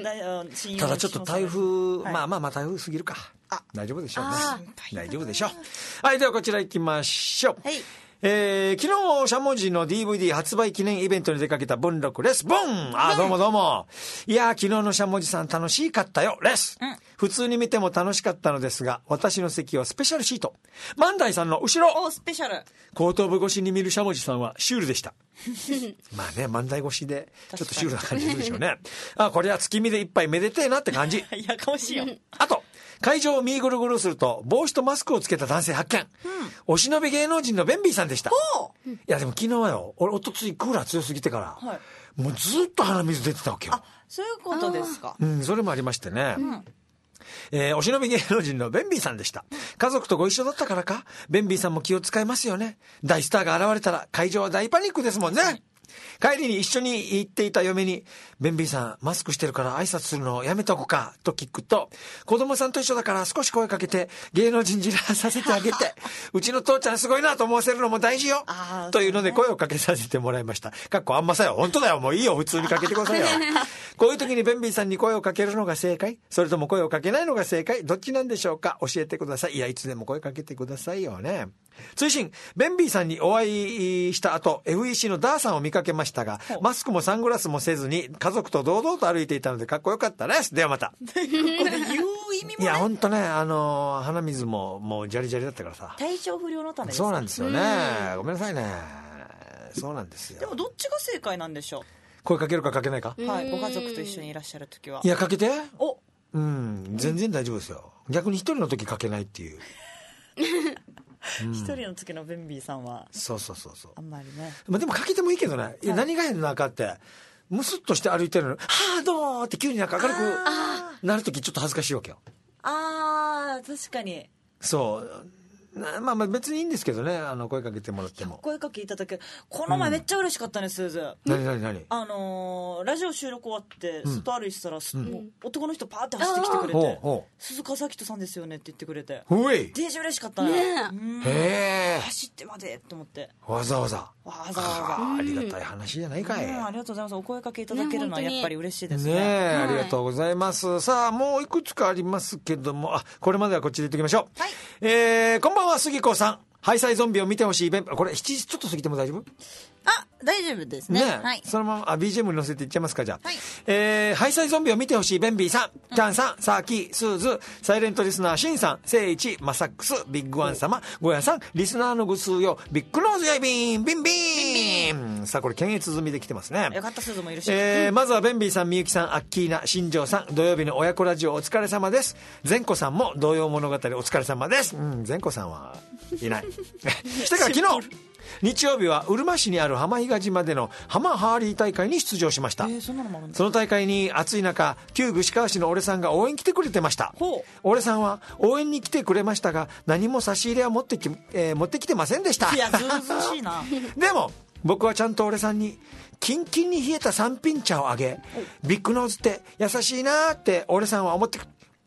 ただちょっと台風、はい、まあまあまあ台風過ぎるかあ大丈夫でしょうね。大丈夫でしょう。はいではこちら行きましょう。はいえー、昨日しゃもじの ディーブイディー 発売記念イベントに出かけた文録です。ボンあどうもどうも。いやー昨日のしゃもじさん楽しかったよレス、うん、普通に見ても楽しかったのですが私の席はスペシャルシート万代さんの後ろ。 おスペシャル後頭部越しに見るしゃもじさんはシュールでしたまあね万代越しでちょっとシュールな感じでしょうねあこれは月見で一杯めでてえなって感じやかましいよあと会場を見ぐるぐるすると帽子とマスクをつけた男性発見、うん、お忍び芸能人のベンビーさんでした。いやでも昨日はよ俺おとついクーラー強すぎてから、はい、もうずっと鼻水出てたわけよ。 あそういうことですか。 うんそれもありましてね、うんえー、お忍び芸能人のベンビーさんでした。家族とご一緒だったからかベンビーさんも気を使いますよね。大スターが現れたら会場は大パニックですもんね。帰りに一緒に行っていた嫁にベンビーさんマスクしてるから挨拶するのをやめとこかと聞くと子供さんと一緒だから少し声かけて芸能人じらさせてあげてうちの父ちゃんすごいなと思わせるのも大事よというので声をかけさせてもらいました。かっこあんまさよ本当だよもういいよ普通にかけてくださいよこういう時にベンビーさんに声をかけるのが正解それとも声をかけないのが正解どっちなんでしょうか教えてください。いやいつでも声かけてくださいよね。追伸ベンビーさんにお会いした後 エフイーシー のダーさんを見かけましたがマスクもサングラスもせずに家族と堂々と歩いていたのでかっこよかったです。ではまたこれ言う意味も、ね、 いや本当ねあのー、鼻水ももうジャリジャリだったからさ体調不良のためですか。 そうなんですよねごめんなさいねそうなんですよ。 でもどっちが正解なんでしょう。 声かけるかかけないか。 はいご家族と一緒にいらっしゃる時はいやかけておうん全然大丈夫ですよ。逆に一人の時かけないっていううん、一人の時のベンビーさんはそうそうそうそうあんまりね、 まあ、でもかけてもいいけどね、はい、いや何が変なかってムスッとして歩いてるのにはあどうもって急になんか明るくなる時ちょっと恥ずかしいわけよ。 あー確かにそうまあまあ別にいいんですけどねあの声かけてもらっても。 声かけいただけこの前めっちゃ嬉しかったね、うん、スーズ何何何あのー、ラジオ収録終わって外歩いてたら、うん、もう男の人パーって走ってきてくれて、うん、鈴鹿咲人さんですよねって言ってくれてほいデージ嬉しかったね、 ねへえ走ってまでと思ってわざわざわざわざありがたい話じゃないかい、 うん、ありがとうございます。お声かけいただけるのはやっぱり嬉しいですね。 ねえ、はい、ありがとうございます。さあもういくつかありますけどもあこれまではこっちで言っておきましょう、はいえー、こんばんは杉子さんハイサイゾンビを見てほしいイベントこれしちじちょっと過ぎても大丈夫あ大丈夫ですね。ねはい、そのままあ ビージーエム に乗せていっちゃいますかじゃあ、はいえー、ハイサイゾンビを見てほしいベンビーさん、うん、キャンさん、サーキー、スーズ、サイレントリスナーシンさん、セイチ、マサックス、ビッグワン様、ゴヤさん、リスナーのぐすうよ、ビッグノーズやいビンビンビンさあこれ検閲済みで来てますね。 よかったスーズもいるし、 えーうん、まずはベンビーさん、みゆきさん、アッキーナ、新庄さん、土曜日の親子ラジオお疲れ様です。善子さんも童謡物語お疲れ様です。うん善子さんはいないしてから昨日日曜日はうるま市にある浜比嘉島での浜ハーリー大会に出場しました、えー、そんなのもあるんですか。その大会に暑い中旧串川市の俺さんが応援来てくれてました。俺さんは応援に来てくれましたが何も差し入れは持ってき、えー、持ってきてませんでした。 いやずうずうしいなでも僕はちゃんと俺さんにキンキンに冷えた三品茶をあげビッグノーズって優しいなって俺さんは思ってく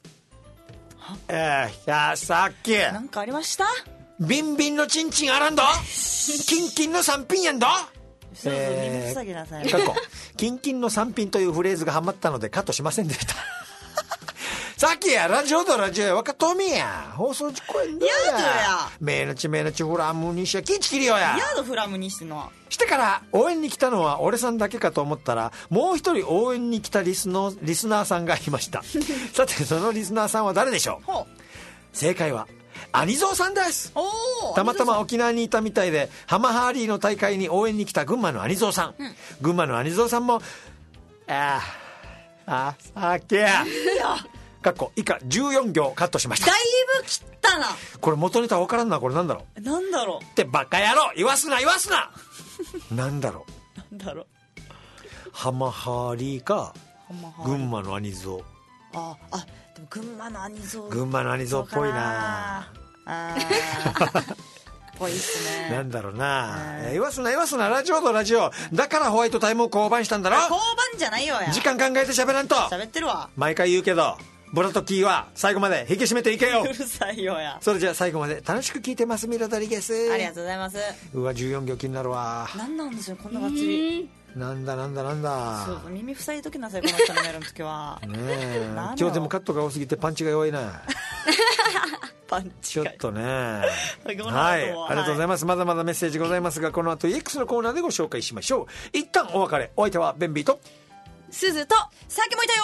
えー、いやさっきなんかありました。 ビンビンのチンチンあらんどキンキンの三品やんどえー、 過去キンキンの三品というフレーズがハマったのでカットしませんでしたさっきやラジオとラジオや分かっとみや放送事故やんだやだやめなちめなちフラムにしやキチキリよややだフラムにしてのはしてから応援に来たのは俺さんだけかと思ったらもう一人応援に来たリスのリスナーさんがいましたさてそのリスナーさんは誰でしょう。正解はアニゾーさんです。たまたま沖縄にいたみたいでハマハーリーの大会に応援に来た群馬のアニゾーさん、うん、群馬のアニゾーさんもああさけやかっこ以下じゅうよん行カットしました。 だいぶ切ったな。 これ元ネタ分からんな。これなんだろうなんだろうってバカ野郎言わすな言わすななんだろうなんだろうハマハーリーか群馬のアニゾー。 ああでも群馬のアニゾー群馬のアニゾーっぽいなあぽいっすね。 なんだろうな言わすな言わすなラジオとラジオだからホワイトタイムを降板したんだろ。 降板じゃないよや。 時間考えて喋らんと。 喋ってるわ毎回言うけどボラとキーは最後まで引き締めていけようるさいよや。 それじゃあ最後まで楽しく聞いてますミロドリゲス。 ありがとうございます。 うわじゅうよん行気になるわ。 なんなんですよこんながっつり。 なんだなんだなんだ。 そう耳塞いときなさいこの人のメールの時はねえ今日でもカットが多すぎてパンチが弱いなパンチちょっとねはいありがとうございます、はい、まだまだメッセージございますがこの後 イーエックス のコーナーでご紹介しましょう。一旦お別れ。お相手はベンビーとスズとさきもいたよ。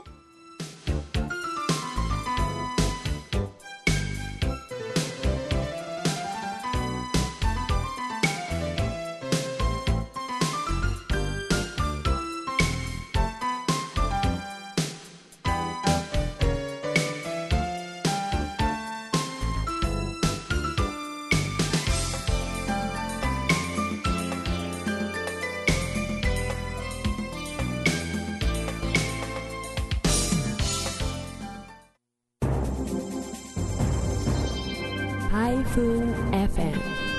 Typhoon エフエム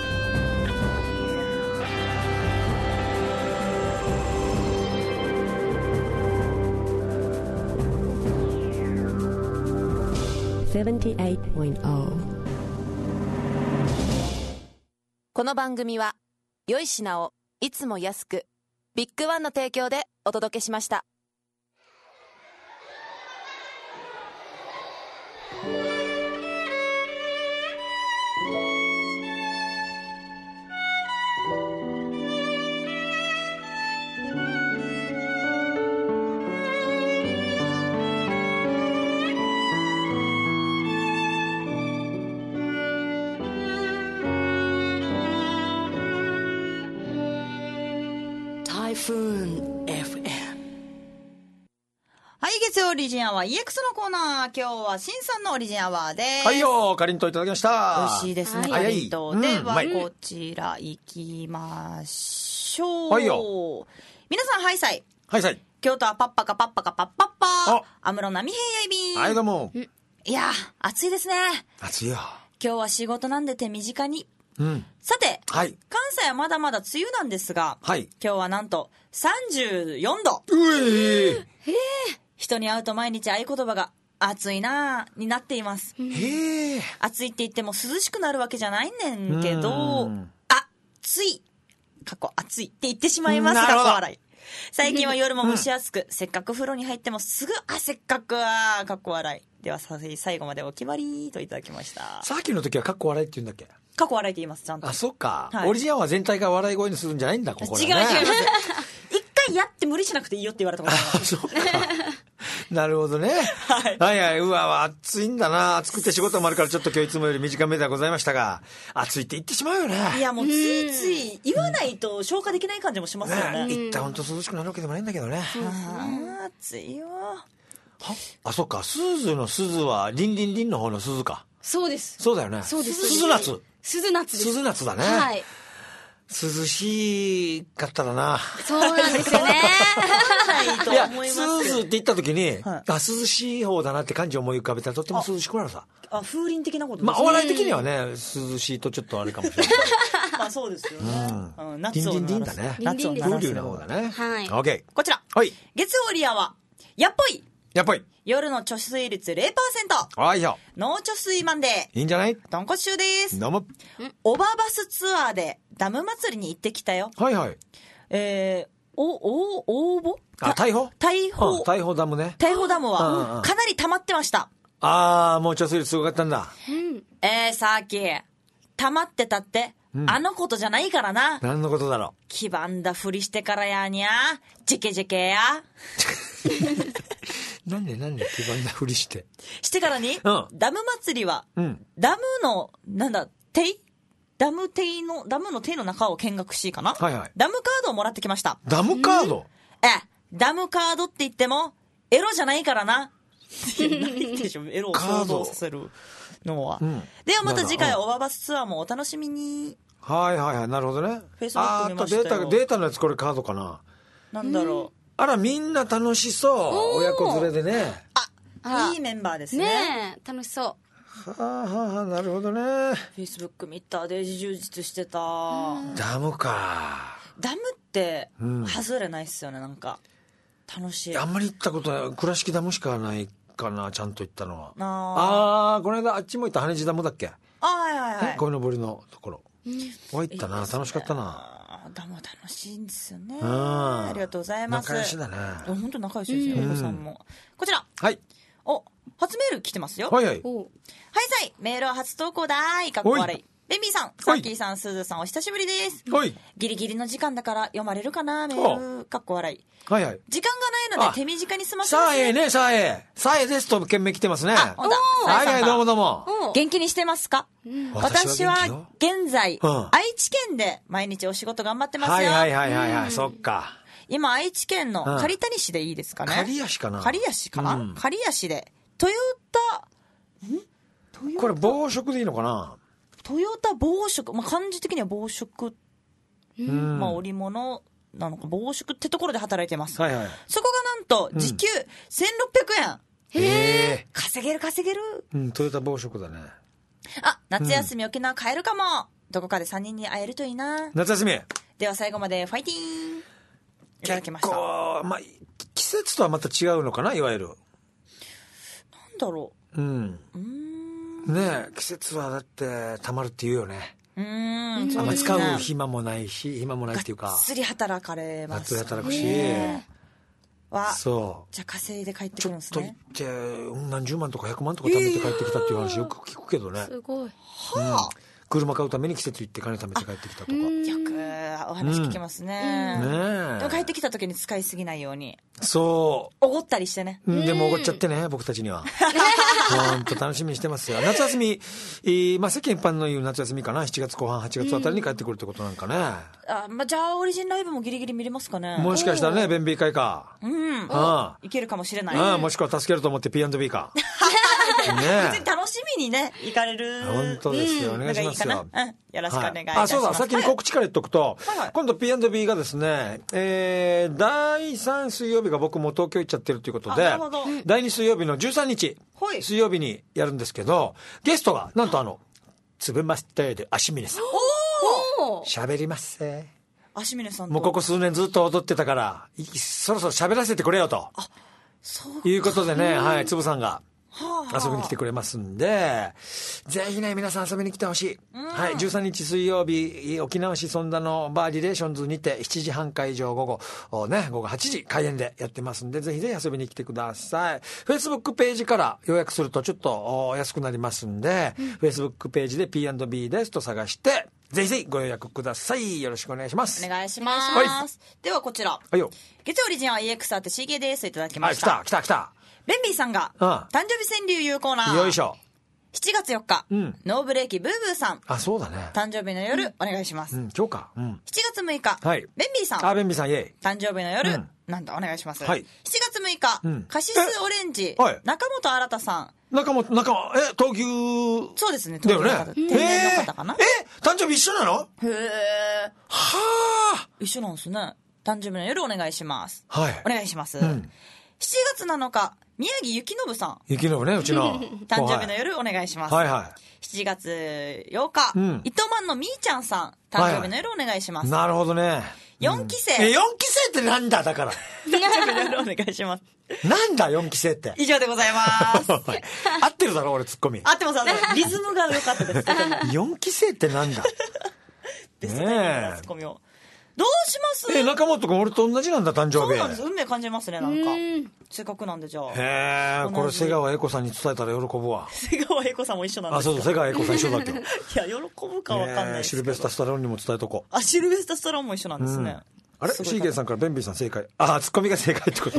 セブンティーエイトポイントゼロ。 この番組は良い品をいつも安くビッグワンの提供でお届けしました。 はい、月曜オリジンアワー イーエックス のコーナー。今日は新さんのオリジンアワーです。 はいよかりんとういただきました。 美味しいですね、かりんとう。では、うん、こちらいきましょう。はいよ皆さんハイサイ。 ハイサイ。 京都はパッパカパッパカパッパッパ安室奈美平やいびん。 はいどうも。 いや暑いですね。 暑いよ。 今日は仕事なんで手短に。 うん、 さて、 はい、 関西はまだまだ梅雨なんですが、 はい、 今日はなんとさんじゅうよんど。 うえー、 人に会うと毎日合言葉が暑いなーになっています。 へー。 暑いって言っても涼しくなるわけじゃないねんけど、暑い過去暑いって言ってしまいます。過去笑い。最近は夜も蒸し暑く、うん、せっかく風呂に入ってもすぐ汗っかくわー過去笑い。では最後までお決まりといただきました。 さっきの時は過去笑いって言うんだっけ。 過去笑いって言いますちゃんと。 あ、そっか、はい、オリジナルは全体が笑い声にするんじゃないんだここ、ね、 違う違います一回やって無理しなくていいよって言われたことあります。 そうかなるほどね、はい、はいはいうわ暑いんだな。暑くて仕事もあるからちょっと今日いつもより短めではございましたが暑いって言ってしまうよね。 いやもうついつい言わないと消化できない感じもしますよね。 ね、いった本当涼しくなるわけでもないんだけどね。 あ暑いよ。 はあ、そっか、鈴の鈴はリンリンリンの方の鈴か。 そうです。 そうだよね。 そうです。 鈴夏。 鈴夏です。 鈴夏だね。 はい。 涼しかったらな。 そうなんですよね。 いや、鈴って言った時に、はい、あ、涼しい方だなって感じを思い浮かべたらとっても涼しくなるさ。 あ、風鈴的なことですね。 まあ、お笑い的にはね、涼しいとちょっとあれかもしれない。 まあ、そうですよね。 うん。夏を鳴らす。リンリンリンだね。 夏を鳴らす。 風流の方だね。 はい。 オッケー。 こちら。 はい。 月曜リアは、やっぽい。 やっぱり夜の貯水率 ゼロパーセント。 あいよ。 ノー貯水マンデー。 いいんじゃない。 豚骨臭です。 どうも。 オババスツアーでダム祭りに行ってきたよ。 はいはい。 えー、 お、お、応募あ、大砲大砲、 うん、大砲ダムね。 大砲ダムは、かなり溜まってました。 あー、もう貯水率すごかったんだ。 うん、えー、さっき、溜まってたって、うん、あのことじゃないからな。 何のことだろう。 黄ばんだふりしてからやにゃ。ジェケジェケや。 なんでなんで黄ばんだふりして。 してからに、 うん、 ダム祭りは、うん、ダムの、なんだ、手ダム手の、ダムの手の中を見学しいかな、 はいはい。 ダムカードをもらってきました。 ダムカード、うん、 え、ダムカードって言っても、エロじゃないからな。ないでしょ、エロを想像させるのは。うん、ではまた次回、オーバーバスツアーもお楽しみに。 はいはいはい、なるほどね。 フェイスブック見ましたよ。 あー、データ、データのやつこれカードかな。 なんだろう。うん、 あら、みんな楽しそう。親子連れでね。 あ、いいメンバーですね。 ねえ、楽しそう。 はあはあ、なるほどね。 フェイスブック見た、デージ充実してた。 ダムか。 ダムって外れないっすよね、なんか楽しい。 あんまり行ったことない。倉敷ダムしかないかな、ちゃんと行ったのは。 ああー、この間あっちも行った羽地ダムだっけ。 あ、はいはいはい。 鯉のぼりのところ。お、行ったな、楽しかったな。 ダムは楽しいんですよね。ありがとうございます。 仲良しだね。 本当仲良しですよ、お子さんも。こちら。 はい。 お、初メール来てますよ。 はいはい。 はいさい、メールは初投稿だーい、かっこ悪い。ベンビーさん、サッキーさん、スーズさん、お久しぶりです。 はい。 ギリギリの時間だから読まれるかな、メール、かっこ笑い。 はいはい。 時間がないので手短に済ませます。 さあえね、さあえ。さあえですと懸命来てますね。 あ、ほんだ。 はいはい、どうもどうも。 元気にしてますか？私は現在、愛知県で毎日お仕事頑張ってますよ。 はいはいはいはいはい、そっか。 今、愛知県の刈谷市でいいですかね。 刈谷市かな。 刈谷市かな、うん、刈谷市で、トヨタ、んトヨタこれ、防食でいいのかな。 トヨタ防食、まあ、漢字的には防食、うん、まあ、織物なのか、防食ってところで働いてます。 はいはい。 そこがなんと、時給せんろっぴゃくえん。うん、 へえ。 稼げる稼げる。 うん、トヨタ防食だね。 あ、夏休み沖縄帰るかも。うん、どこかでさんにんに会えるといいな。 夏休み。 では最後までファイティーン。いただきました。 結構、まあ、季節とはまた違うのかな、いわゆる。 なんだろう。うん。うーんねえ、季節はだってたまるって言うよね。 うーん。 あんまり使う暇もないし、暇もないっていうか。 がっつり働かれます。 がっつり働くし。 わ、 そう。 じゃあ稼いで帰ってくるんですね。 ちょっと行って何十万とかひゃくまんとか貯めて帰ってきたっていう話よく聞くけどね。 すごい。 はあ。 車買うために季節行って金貯めて帰ってきたとか。 よくお話聞きますね。 うん、ねえ。 でも帰ってきた時に使いすぎないように。 そう。 おごったりしてね。 うん、でもおごっちゃってね、僕たちには。本当楽しみにしてますよ。夏休み、えー、まあ世間一般の言う夏休みかな、しちがつこう半、はちがつあたりに帰ってくるってことなんかね。 あ、まあ、じゃあオリジンライブもギリギリ見れますかね。 もしかしたらね、ベンビー会か。 うん。ああ。いけるかもしれない。 ああ、もしくは助けると思って ピーアンドビー か。 ね、別に楽しみにね行かれる。 本当ですよ、うん、お願いしますよ。 うん、よろしくお願いいたします。はい、あ、 そうだ、先に告知から言っとくと、はいはい、今度 ピーアンドビー がですね、えー、だいさん水曜日が僕も東京行っちゃってるということで、だいに水曜日のじゅうさんにち、はい、水曜日にやるんですけど、ゲストがなんとあのつぶマスターで足峰さん。おー、喋りますね。 足峰さんともうここ数年ずっと踊ってたからそろそろ喋らせてくれよと、あ、そういうことでね、はい、つぶさんが遊びに来てくれますんで、ぜひね皆さん遊びに来てほしい、うん、はい、じゅうさんにち水曜日沖縄市尊田のバーリレーションズにてしちじはん会場、午後ね午後はちじ開演でやってますんで、ぜひぜひ遊びに来てください。フェイスブックページから予約するとちょっと安くなりますんで、うん、フェイスブックページで ピーアンドビー ですと探してぜひぜひご予約ください。よろしくお願いします。 お願いします、はい、ではこちら、 はいよ、 月曜オリジンは イーエックス あって シーケー ですいただきました。 あ、来た来た来た。 ベンビーさんが、うん、誕生日川柳有コーナー。 よいしょ。 しちがつよっか、うん、ノーブレーキブーブーさん。 あ、そうだね。 誕生日の夜、うん、お願いします。 うん、今日か。うん、 しちがつむいか、はい、ベンビーさん。 あ、ベンビーさん、イェイ。 誕生日の夜、うん、なんとお願いします。 はい、 しちがつむいか、うん、カシスオレンジ、はい、中本新さん。 中本、中本、え、東急。 そうですね、東急の方。天然の方かな。 え、誕生日一緒なの？ へー。 はあ。 一緒なんですね。誕生日の夜お願いします。 はい。 お願いします。うん、しちがつなのか、宮城幸信さん。 幸信ね、うちの。 誕生日の夜お願いします。 はいはい。 しちがつようか、うん、糸満のみーちゃんさん。誕生日の夜お願いします。 はいはい、なるほどね。 よんきせい。 え、よんきせいってなんだだから。 誕生日の夜お願いします。 なんだよんきせいって。 以上でございます。 合ってるだろ俺ツッコミ。 合ってます。リズムが良かったです。 よんきせいってなんだ。 ですね。ツッコミを。 どうします？ え、中本君俺と同じなんだ、誕生日。 そうなんです。運命感じますね、なんか。せっかくなんで、じゃあ。 へえ、これ瀬川栄子さんに伝えたら喜ぶわ。 瀬川栄子さんも一緒なんですか？ あ、そうそう、瀬川栄子さん一緒だけど。いや、喜ぶかわかんないですシルベスタ・スタローンにも伝えとこう。あ、シルベスタ・スタローンも一緒なんですね。 あれシーゲンさんからベンビーさん正解。あ、ツッコミが正解ってこと。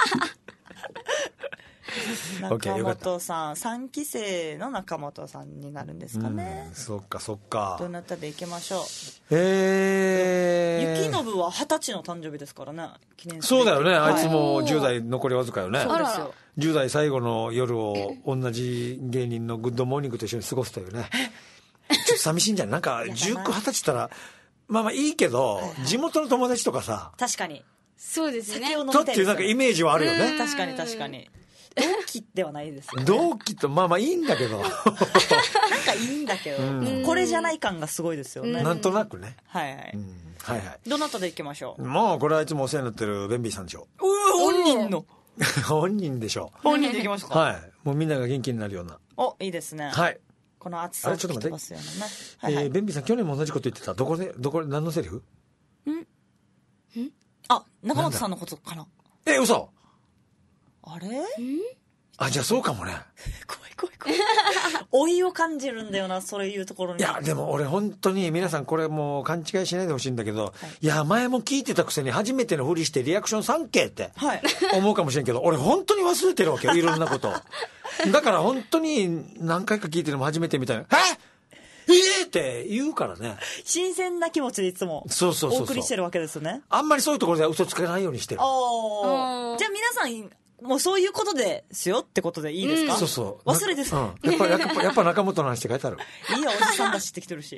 中本さん、さんき生の中本さんになるんですかね。 そっかそっか。 どなたでいきましょう。 えー、雪信は二十歳の誕生日ですからね。記念そうだよね。あいつもじゅう代残りわずかよね。 そうですよ。 じゅう代最後の夜を同じ芸人のグッドモーニングと一緒に過ごすというね。ちょっと寂しいんじゃない？なんかじゅうきゅう、はたちったらまあまあいいけど、地元の友達とかさ。 確かに。 そうですね。 とっていうなんかイメージはあるよね。 確かに確かに。同期ではないですよね。 同期とまあまあいいんだけど。なんかいいんだけど、うん、これじゃない感がすごいですよね。 なんとなくね。 はいはい。 うん、はいはい。 どなたでいきましょう。 もうこれはいつもお世話になってるベンビーさんでしょ。 うー、本人の。 本人でしょ。 本人でいきましょうか。 はい。もうみんなが元気になるような。 お、いいですね。 はい。 この暑さを吹き飛ばすようなね。 はいはい、えー、ベンビーさん去年も同じこと言ってた。どこで、どこで、何のセリフ？ ん？ん？あ、中本さんのことかな。 え、嘘？ あれ？ あ、じゃあそうかもね。 怖い怖い怖い。老いを感じるんだよな、そういうところに。 いや、でも俺本当に皆さんこれもう勘違いしないでほしいんだけど、はい、いや、前も聞いてたくせに初めてのふりしてリアクションさんけいって思うかもしれんけど、俺本当に忘れてるわけよ、いろんなこと。だから本当に何回か聞いてるのも初めてみたいな。ええー、って言うからね。 新鮮な気持ちでいつもお送りしてるわけですね。 あんまりそういうところでは嘘つかないようにしてる。 おじゃあ皆さんもうそういうことですよってことでいいですか？ うん、そうそう。 忘れてた、 うん。やっぱ、やっぱ、やっぱ中本の話って書いてある。 いいよ、おじさんだしってきてるし。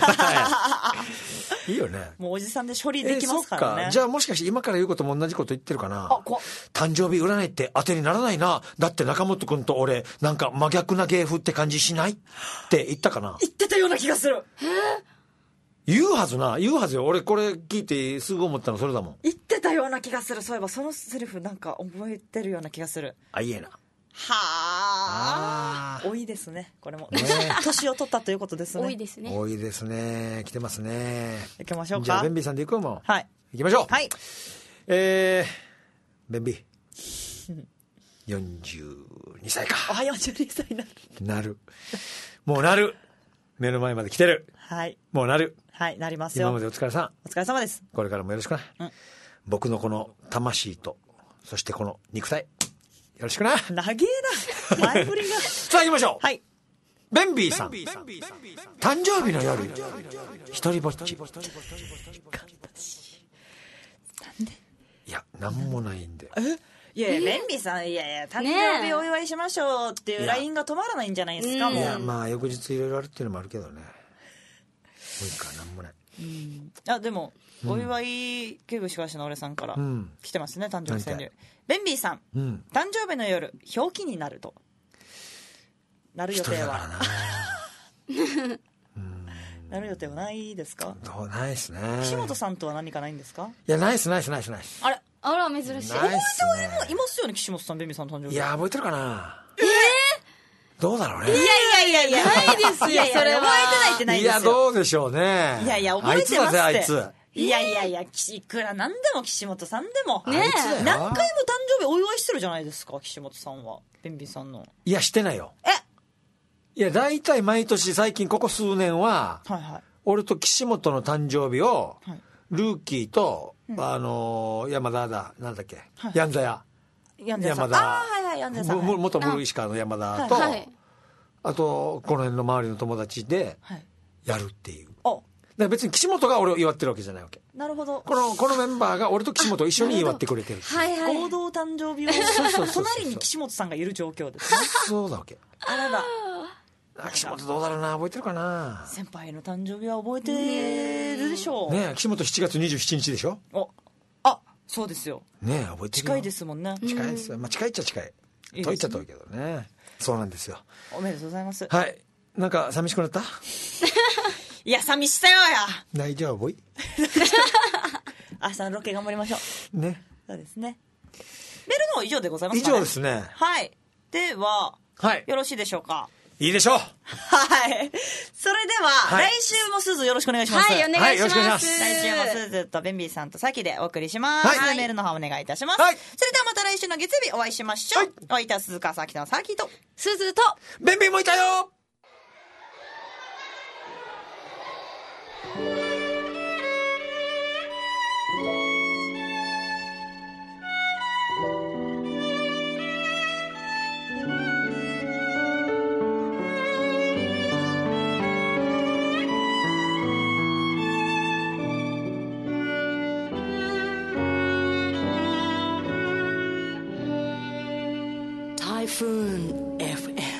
いいよね。 もうおじさんで処理できますからね。 えー、じゃあもしかして今から言うことも同じこと言ってるかな。 あ、怖っ。 誕生日占いって当てにならないな。だって中本くんと俺、なんか真逆な芸風って感じしないって言ったかな。 言ってたような気がする。へー。 言うはずな、言うはずよ。俺これ聞いてすぐ思ったのそれだもん。 言ってたような気がする。そういえばそのセリフなんか覚えてるような気がする。 あ、いえな。 はあ。多いですね。これも。ね、年を取ったということですね。 多いですね。 多いですね。来てますね。 行きましょうか。 じゃあベンビーさんで行くもん。 はい。 行きましょう。 はい。 えー、ベンビー。よんじゅうにさいか。 あ、よんじゅうにさいになる。 なる。もうなる。目の前まで来てる。 はい。 もうなる。 はい、なりますよ。 今までお疲れさん。 お疲れ様です。 これからもよろしくな。うん、僕のこの魂と、そしてこの肉体。よろしくな。 長えな。前振りが。 さあ行きましょう。 はい。 ベンビーさん。誕生日の夜、一人ぼっち。なんで？いや、なんもないんで。 え？いやいや、ベンビーさん、いやいや、誕生日お祝いしましょうっていう ライン が止まらないんじゃないですか、もう。 いや、まあ、翌日いろいろあるっていうのもあるけどね。もういいか、なんもない。 うん、あ、でも、お祝い、ケグシカシの俺さんから来てますね、誕生日川柳。ベンビーさん、うん、誕生日の夜、表記になると。なる予定は。なる予定はないですか？ どうないですね。 岸本さんとは何かないんですか？ いや、ないです、ないです、ないです、ないです。 あれあら、珍しい。覚えてはいますよね、岸本さん、ベンビーさんの誕生日。 いや、覚えてるかな。 えー、 どうだろうね。 いやいやいやいや、 ないですよ、それは。 覚えてないってないですよ。 いや、どうでしょうね。 いやいや、覚えてますって。 あいつだぜ、あいつ。 いやいやいや、いくらなんでも岸本さんでも。 ねえ。何回も誕生日お祝いしてるじゃないですか、岸本さんは。ベンビーさんの。 いや、してないよ。 えいや、大体毎年最近ここ数年は、 はいはい。 俺と岸本の誕生日を、はい、ルーキーと、うん、あのー、山田だ、なんだっけ、はい、ヤンザヤ。 ヤンザヤさん。山田。あはいはい、ヤンザヤさん。 元ブルー石川の山田と、はいはい、あと、この辺の周りの友達で、やるっていう。 はい、 だから別に岸本が俺を祝ってるわけじゃないわけ。 なるほど。 この、このメンバーが俺と岸本を一緒に祝ってくれてる。 はいはい。合同誕生日を、隣に岸本さんがいる状況ですね。 そうだわけ。 あらら。 岸本どうだろうな、覚えてるかな。 先輩の誕生日は覚えてるでしょう。 ねえ、岸本しちがつにじゅうしちにちでしょ。 お、あ、そうですよ。 ねえ、覚えてる。 近いですもんね。 近いですよ。まあ近いっちゃ近い。遠いっちゃ遠いけどね。そうなんですよ。 おめでとうございます。 はい。なんか寂しくなった？ いや、寂しさよや。 大丈夫？ 明日のロケ頑張りましょう。 ね。 そうですね。メールの以上でございますかね。 以上ですね。 はい。では、 はい。 よろしいでしょうか。 いいでしょう。 はい。それでは、はい、来週もすずよろしくお願いします。 はい、お願いします。はい、よろしくお願いします。 来週もすずとベンビーさんとさきでお送りします。はい、メールの方お願いいたします。はい、それではまた来週の月曜日お会いしましょう。はい、お相手は鈴川さきとさきと、 すずと、 ベンビーもいたよ。 Typhoon エフエム